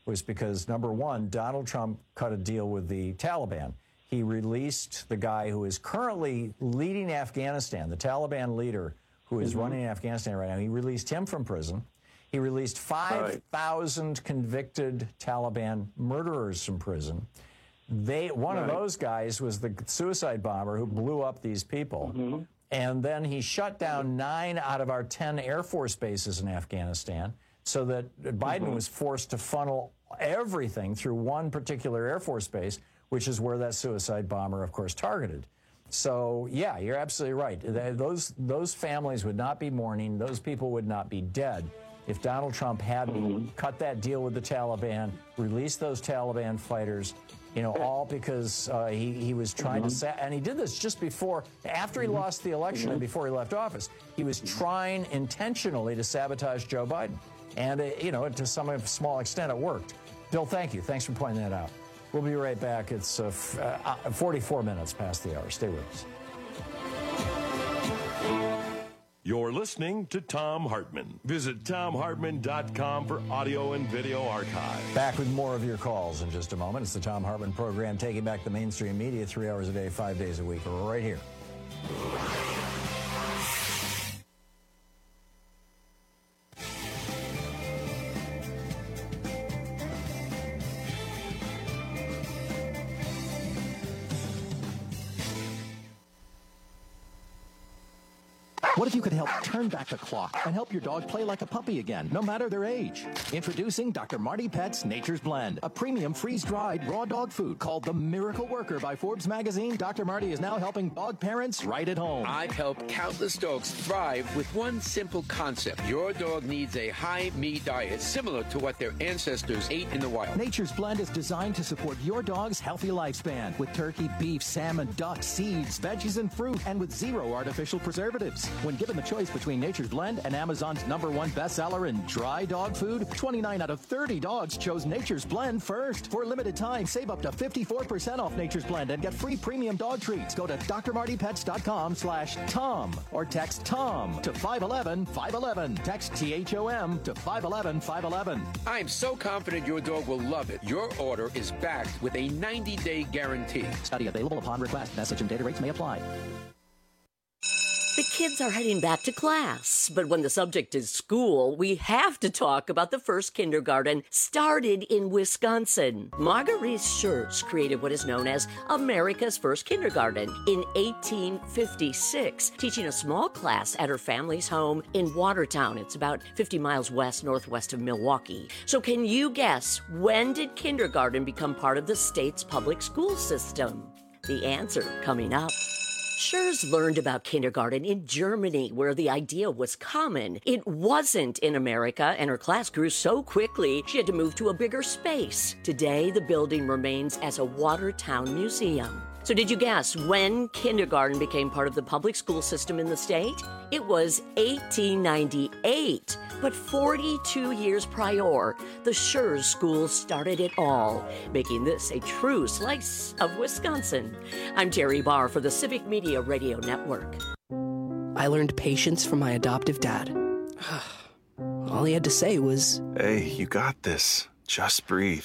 was because, number one, Donald Trump cut a deal with the Taliban. He released the guy who is currently leading Afghanistan, the Taliban leader who is mm-hmm. running Afghanistan right now. He released him from prison. He released five thousand right. convicted Taliban murderers from prison. They, one right. of those guys was the suicide bomber who blew up these people. Mm-hmm. And then he shut down nine out of our ten Air Force bases in Afghanistan so that Biden mm-hmm. was forced to funnel everything through one particular Air Force base, which is where that suicide bomber, of course, targeted. So, yeah, you're absolutely right. Those, those families would not be mourning. Those people would not be dead if Donald Trump hadn't mm-hmm. cut that deal with the Taliban, released those Taliban fighters, you know, all because uh, he, he was trying mm-hmm. to sa- and he did this just before, after he mm-hmm. lost the election mm-hmm. and before he left office. He was trying intentionally to sabotage Joe Biden. And, uh, you know, to some small extent, it worked. Bill, thank you. Thanks for pointing that out. We'll be right back. It's uh, f- uh, forty-four minutes past the hour. Stay with us. You're listening to Thom Hartmann. Visit Thom Hartmann dot com for audio and video archive. Back with more of your calls in just a moment. It's the Thom Hartmann program, taking back the mainstream media three hours a day, five days a week, right here. What if you could help turn back the clock and help your dog play like a puppy again, no matter their age? Introducing Doctor Marty Pet's Nature's Blend, a premium freeze-dried raw dog food called the Miracle Worker by Forbes magazine. Doctor Marty is now helping dog parents right at home. I've helped countless dogs thrive with one simple concept. Your dog needs a high-meat diet similar to what their ancestors ate in the wild. Nature's Blend is designed to support your dog's healthy lifespan with turkey, beef, salmon, duck, seeds, veggies, and fruit, and with zero artificial preservatives. When given the choice between Nature's Blend and Amazon's number one bestseller in dry dog food, twenty-nine out of thirty dogs chose Nature's Blend first. For a limited time, save up to fifty-four percent off Nature's Blend and get free premium dog treats. Go to D R Marty Pets dot com slash Tom or text Tom to five one one, five one one. Text T H O M to five one one, five one one. I'm so confident your dog will love it. Your order is backed with a ninety-day guarantee. Study available upon request. Message and data rates may apply. The kids are heading back to class, but when the subject is school, we have to talk about the first kindergarten started in Wisconsin. Marguerite Schertz created what is known as America's first kindergarten in eighteen fifty-six, teaching a small class at her family's home in Watertown. It's about fifty miles west northwest of Milwaukee. So can you guess, when did kindergarten become part of the state's public school system? The answer coming up. Schertz learned about kindergarten in Germany, where the idea was common. It wasn't in America, and her class grew so quickly she had to move to a bigger space. Today, the building remains as a Watertown museum. So did you guess when kindergarten became part of the public school system in the state? It was eighteen ninety-eight. But forty-two years prior, the Schertz School started it all, making this a true slice of Wisconsin. I'm Terry Barr for the Civic Media Radio Network. I learned patience from my adoptive dad. All he had to say was, "Hey, you got this. Just breathe."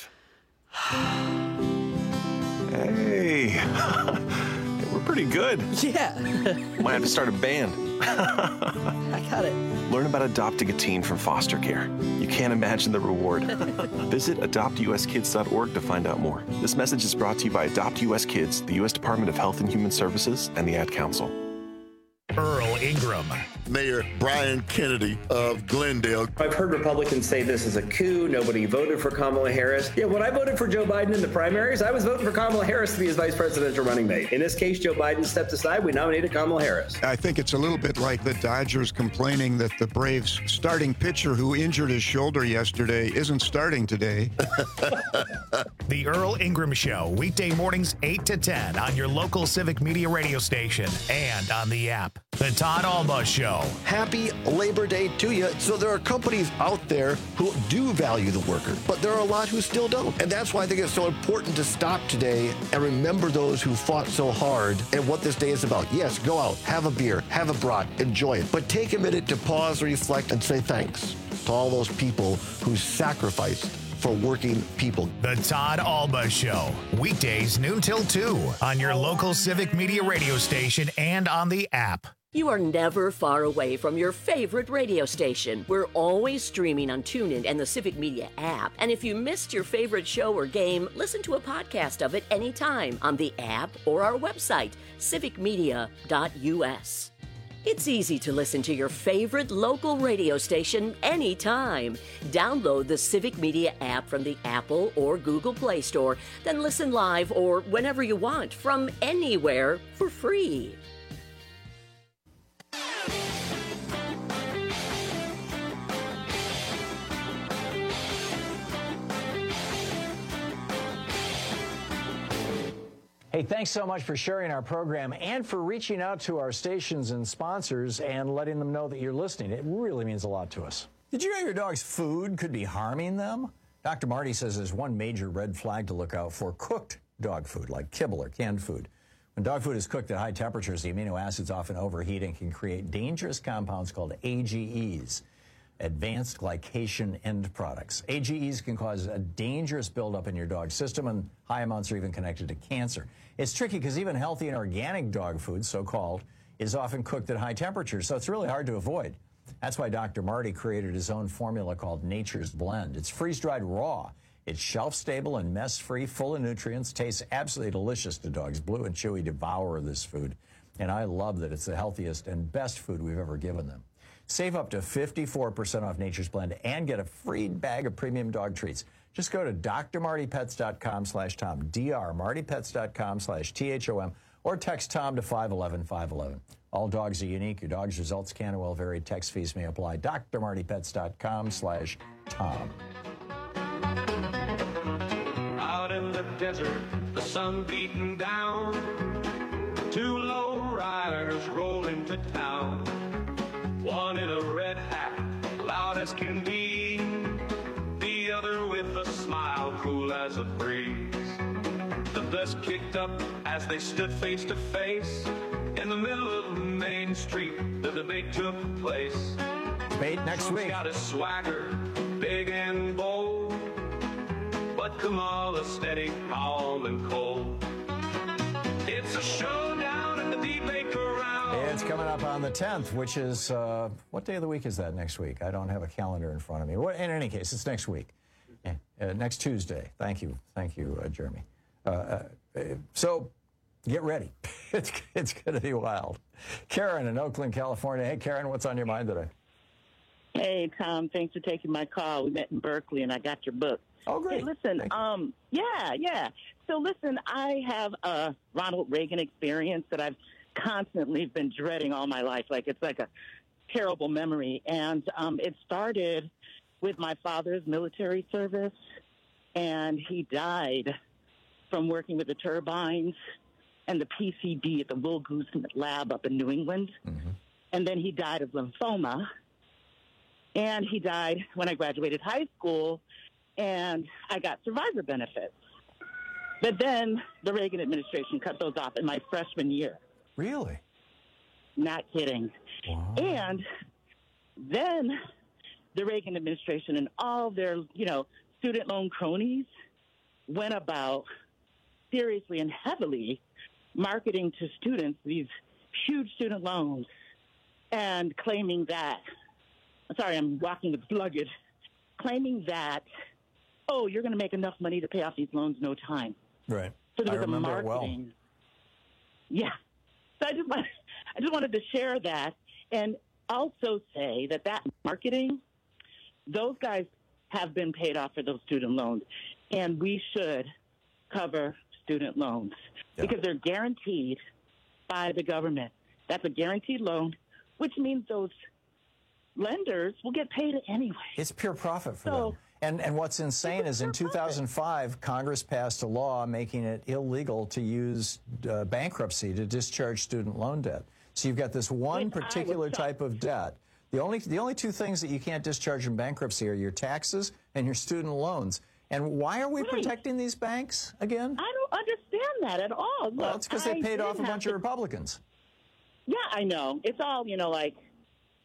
Hey, we're pretty good. Yeah. Might have to start a band. I got it. Learn about adopting a teen from foster care. You can't imagine the reward. Visit adopt U S kids dot org to find out more. This message is brought to you by Adopt U S Kids, the U S Department of Health and Human Services, and the Ad Council. Earl Ingram. Mayor Brian Kennedy of Glendale. I've heard Republicans say this is a coup. Nobody voted for Kamala Harris. Yeah, when I voted for Joe Biden in the primaries, I was voting for Kamala Harris to be his vice presidential running mate. In this case, Joe Biden stepped aside. We nominated Kamala Harris. I think it's a little bit like the Dodgers complaining that the Braves starting pitcher who injured his shoulder yesterday isn't starting today. The Earl Ingram Show, weekday mornings eight to ten on your local Civic Media radio station and on the app. The Todd Alba Show. Happy Labor Day to you. So there are companies out there who do value the worker, but there are a lot who still don't. And that's why I think it's so important to stop today and remember those who fought so hard and what this day is about. Yes, go out, have a beer, have a brat, enjoy it. But take a minute to pause, reflect, and say thanks to all those people who sacrificed for working people. The Todd Alba Show, weekdays noon till two on your local Civic Media radio station and on the app. You are never far away from your favorite radio station. We're always streaming on TuneIn and the Civic Media app. And if you missed your favorite show or game, listen to a podcast of it anytime on the app or our website, civic media dot u s. It's easy to listen to your favorite local radio station anytime. Download the Civic Media app from the Apple or Google Play Store, then listen live or whenever you want from anywhere for free. Hey, thanks so much for sharing our program and for reaching out to our stations and sponsors and letting them know that you're listening. It really means a lot to us. Did you know your dog's food could be harming them? Doctor Marty says there's one major red flag to look out for: cooked dog food, like kibble or canned food. When dog food is cooked at high temperatures, the amino acids often overheat and can create dangerous compounds called A G Es. Advanced glycation end products. A G Es can cause a dangerous buildup in your dog's system, and high amounts are even connected to cancer. It's tricky because even healthy and organic dog food, so-called, is often cooked at high temperatures, so it's really hard to avoid. That's why Doctor Marty created his own formula called Nature's Blend. It's freeze-dried raw. It's shelf-stable and mess-free, full of nutrients, tastes absolutely delicious to dogs. Blue and Chewy devour this food, and I love that it's the healthiest and best food we've ever given them. Save up to fifty-four percent off Nature's Blend and get a free bag of premium dog treats. Just go to d r marty pets dot com slash tom, d r marty pets dot com slash T H O M, or text Tom to five one one five one one. All dogs are unique. Your dog's results can and will vary. Text fees may apply. d r marty pets dot com slash Tom. Out in the desert, the sun beating down, two low riders roll into town. One in a red hat, loud as can be, the other with a smile cool as a breeze. The dust kicked up as they stood face to face. In the middle of Main Street, the debate took place. Debate next week. Got a swagger, big and bold, but Kamala steady, calm and cold. It's a showdown in the debate corral. It's coming up on the tenth, which is, uh, what day of the week is that next week? I don't have a calendar in front of me. What, in any case, it's next week. Yeah, uh, next Tuesday. Thank you. Thank you, uh, Jeremy. Uh, uh, so get ready. it's it's going to be wild. Karen in Oakland, California. Hey, Karen, what's on your mind today? Hey, Tom, thanks for taking my call. We met in Berkeley, and I got your book. Oh, great. Hey, listen, um, yeah, yeah. So, listen, I have a Ronald Reagan experience that I've constantly been dreading all my life. Like, it's like a terrible memory. And um, it started with my father's military service, and he died from working with the turbines and the P C B at the Will Goosen lab up in New England. Mm-hmm. And then he died of lymphoma. And he died when I graduated high school, and I got survivor benefits. But then the Reagan administration cut those off in my freshman year. Really? Not kidding. Wow. And then the Reagan administration and all their, you know, student loan cronies went about seriously and heavily marketing to students these huge student loans and claiming that, sorry, I'm walking with luggage, claiming that, oh, you're going to make enough money to pay off these loans in no time. Right. So there I was a remember marketing. it well. Yeah. So I just, want, I just wanted to share that and also say that that marketing, those guys have been paid off for those student loans, and we should cover student loans yeah. because they're guaranteed by the government. That's a guaranteed loan, which means those lenders will get paid anyway. It's pure profit for so, them. And and what's insane is in two thousand five, Congress passed a law making it illegal to use uh, bankruptcy to discharge student loan debt. So you've got this one particular type of debt. The only the only two things that you can't discharge in bankruptcy are your taxes and your student loans. And why are we right. protecting these banks again? I don't understand that at all. Look, well, it's because they paid off a bunch to... of Republicans. Yeah, I know. It's all, you know, like,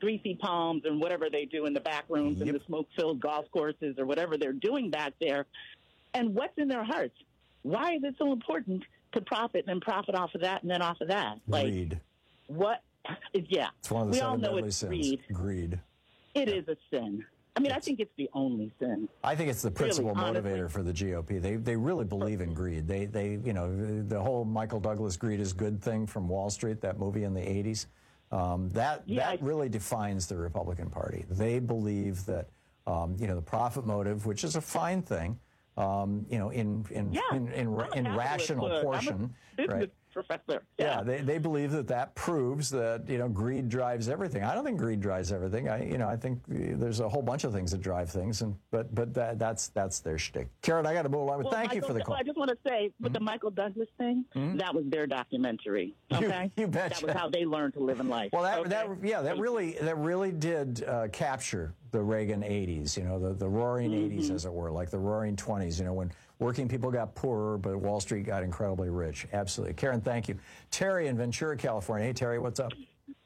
greasy palms and whatever they do in the back rooms Yep. and the smoke-filled golf courses or whatever they're doing back there. And what's in their hearts? Why is it so important to profit and profit off of that and then off of that? Like, Greed. what? Yeah. It's one of the we all seven know deadly it's sins. greed. Greed. It is a sin. I mean, I think it's the only sin. I think it's the principal Really, honestly. motivator for the G O P. They they really believe in greed. They they you know the whole Michael Douglas greed is good thing from Wall Street, that movie in the eighties. Um, that Yeah, that really defines the Republican Party. They believe that um, you know the profit motive, which is a fine thing, um, you know, in in Yeah, in in, I'm a in capitalist, rational uh, I'm a portion, business right? professor. Yeah, they, they believe that that proves that, you know, greed drives everything. I don't think greed drives everything. I, you know, I think there's a whole bunch of things that drive things, and but but that, that's that's their shtick. Karen, I got to move along. Well, Thank Michael, you for the call. I just want to say, with the Michael Douglas thing, Mhm. that was their documentary. Okay, You- you betcha. That was how they learned to live in life. Well, that, okay? that yeah, that really that really did uh, capture the Reagan eighties, you know, the, the roaring eighties, as it were, like the roaring twenties, you know, when working people got poorer, but Wall Street got incredibly rich. Absolutely. Karen, thank you. Terry in Ventura, California. Hey, Terry, what's up?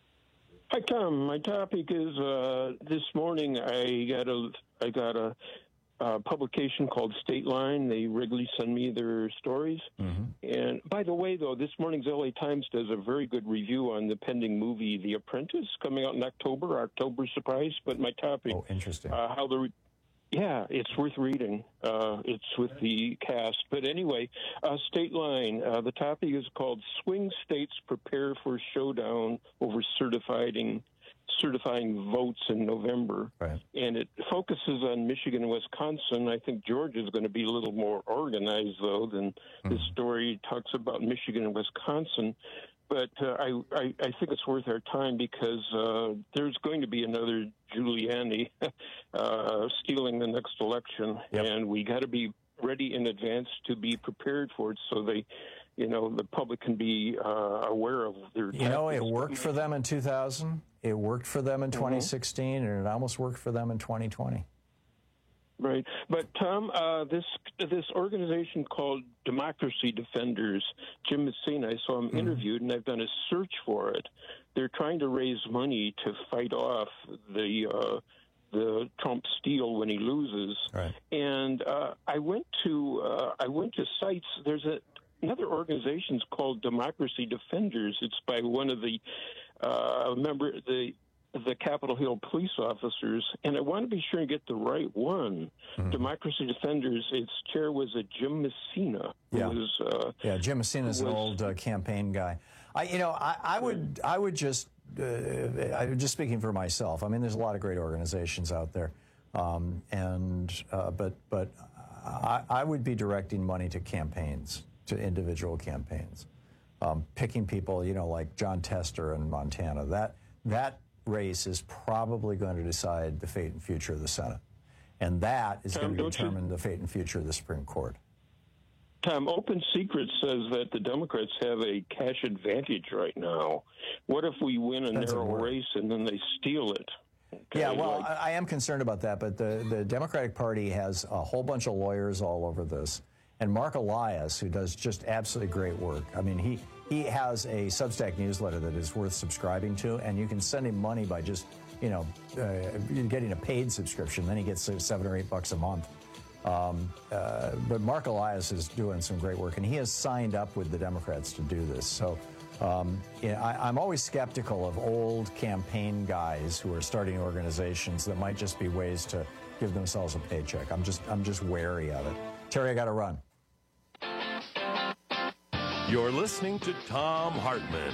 Hi, Tom. My topic is uh, this morning I got a I got a, a publication called State Line. They regularly send me their stories. Mm-hmm. And by the way, though, this morning's L A Times does a very good review on the pending movie The Apprentice coming out in October. October surprise. But my topic, oh, interesting. Uh, how the Yeah, it's worth reading. Uh, it's with the cast. But anyway, uh, State Line, uh, the topic is called Swing States Prepare for Showdown Over Certifying certifying votes in November. Right. And it focuses on Michigan and Wisconsin. I think Georgia is going to be a little more organized, though, than mm-hmm. this story talks about Michigan and Wisconsin. But uh, I, I, I think it's worth our time because uh, there's going to be another Giuliani uh, stealing the next election, yep. and we got to be ready in advance to be prepared for it, so they, you know, the public can be uh, aware of their. You know, it worked for them in two thousand. It worked for them in twenty sixteen, mm-hmm. and it almost worked for them in twenty twenty. Right, but Tom, uh, this this organization called Democracy Defenders, Jim Messina, I saw him mm-hmm. interviewed, and I've done a search for it. They're trying to raise money to fight off the uh, the Trump steal when he loses. Right. And uh, I went to uh, I went to sites. There's a, another organization called Democracy Defenders. It's by one of the uh, member the. the Capitol Hill police officers, and I want to be sure and get the right one. Mm-hmm. Democracy Defenders, its chair was a Jim Messina. Who yeah. was, uh, yeah, Jim Messina's was, an old uh, campaign guy. I, you know, I, I would, I would just, uh, I'm just speaking for myself. I mean, there's a lot of great organizations out there, um, and uh, but but I, I would be directing money to campaigns, to individual campaigns, um, picking people, you know, like John Tester in Montana. That that. race is probably going to decide the fate and future of the Senate. And that is Tom, going to determine you, the fate and future of the Supreme Court. Tom, Open Secret says that the Democrats have a cash advantage right now. What if we win a That's narrow a race and then they steal it? Okay, yeah, well, like, I, I am concerned about that, but the, the Democratic Party has a whole bunch of lawyers all over this. And Mark Elias, who does just absolutely great work. I mean, he, he has a Substack newsletter that is worth subscribing to, and you can send him money by just, you know, uh, getting a paid subscription. Then he gets seven or eight bucks a month. Um, uh, but Mark Elias is doing some great work, and he has signed up with the Democrats to do this. So um, you know, I, I'm always skeptical of old campaign guys who are starting organizations that might just be ways to give themselves a paycheck. I'm just, I'm just wary of it. Terry, I got to run. You're listening to Thom Hartmann.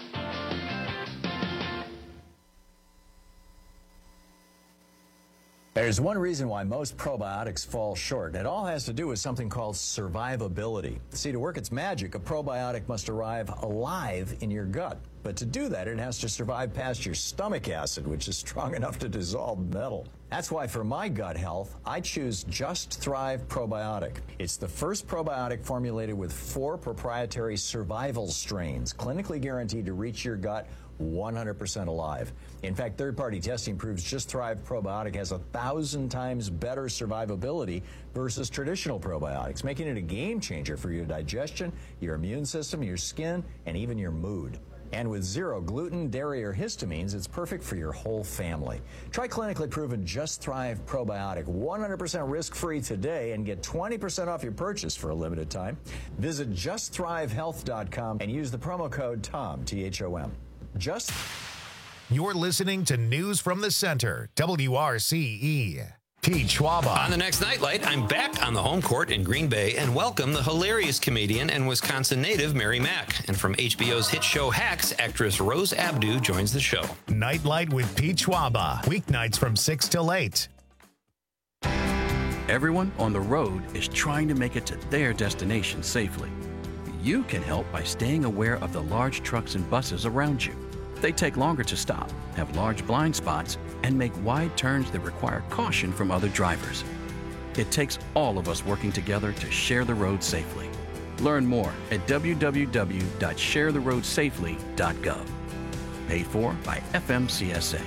There's one reason why most probiotics fall short, and it all has to do with something called survivability. See, to work its magic, a probiotic must arrive alive in your gut. But to do that, it has to survive past your stomach acid, which is strong enough to dissolve metal. That's why for my gut health, I choose Just Thrive Probiotic. It's the first probiotic formulated with four proprietary survival strains, clinically guaranteed to reach your gut one hundred percent alive. In fact, third-party testing proves Just Thrive Probiotic has a thousand times better survivability versus traditional probiotics, making it a game changer for your digestion, your immune system, your skin, and even your mood. And with zero gluten, dairy, or histamines, it's perfect for your whole family. Try clinically proven Just Thrive Probiotic, one hundred percent risk-free today, and get twenty percent off your purchase for a limited time. Visit just thrive health dot com and use the promo code TOM, T H O M. Just... You're listening to News from the Center, W R C E. Pete Schwaba. On the next Nightlight, I'm back on the home court in Green Bay and welcome the hilarious comedian and Wisconsin native Mary Mack. And from H B O's hit show Hacks, actress Rose Abdu joins the show. Nightlight with Pete Schwaba. Weeknights from six till eight. Everyone on the road is trying to make it to their destination safely. You can help by staying aware of the large trucks and buses around you. They take longer to stop, have large blind spots, and make wide turns that require caution from other drivers. It takes all of us working together to share the road safely. Learn more at w w w dot share the road safely dot gov. Paid for by F M C S A.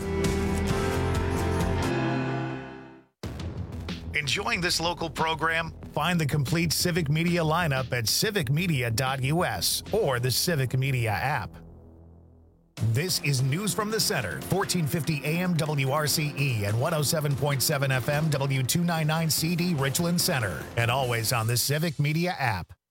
Enjoying this local program? Find the complete Civic Media lineup at civic media dot u s or the Civic Media app. This is News from the Center, fourteen fifty A M W R C E and one oh seven point seven F M W two ninety-nine C D Richland Center, and always on the Civic Media app.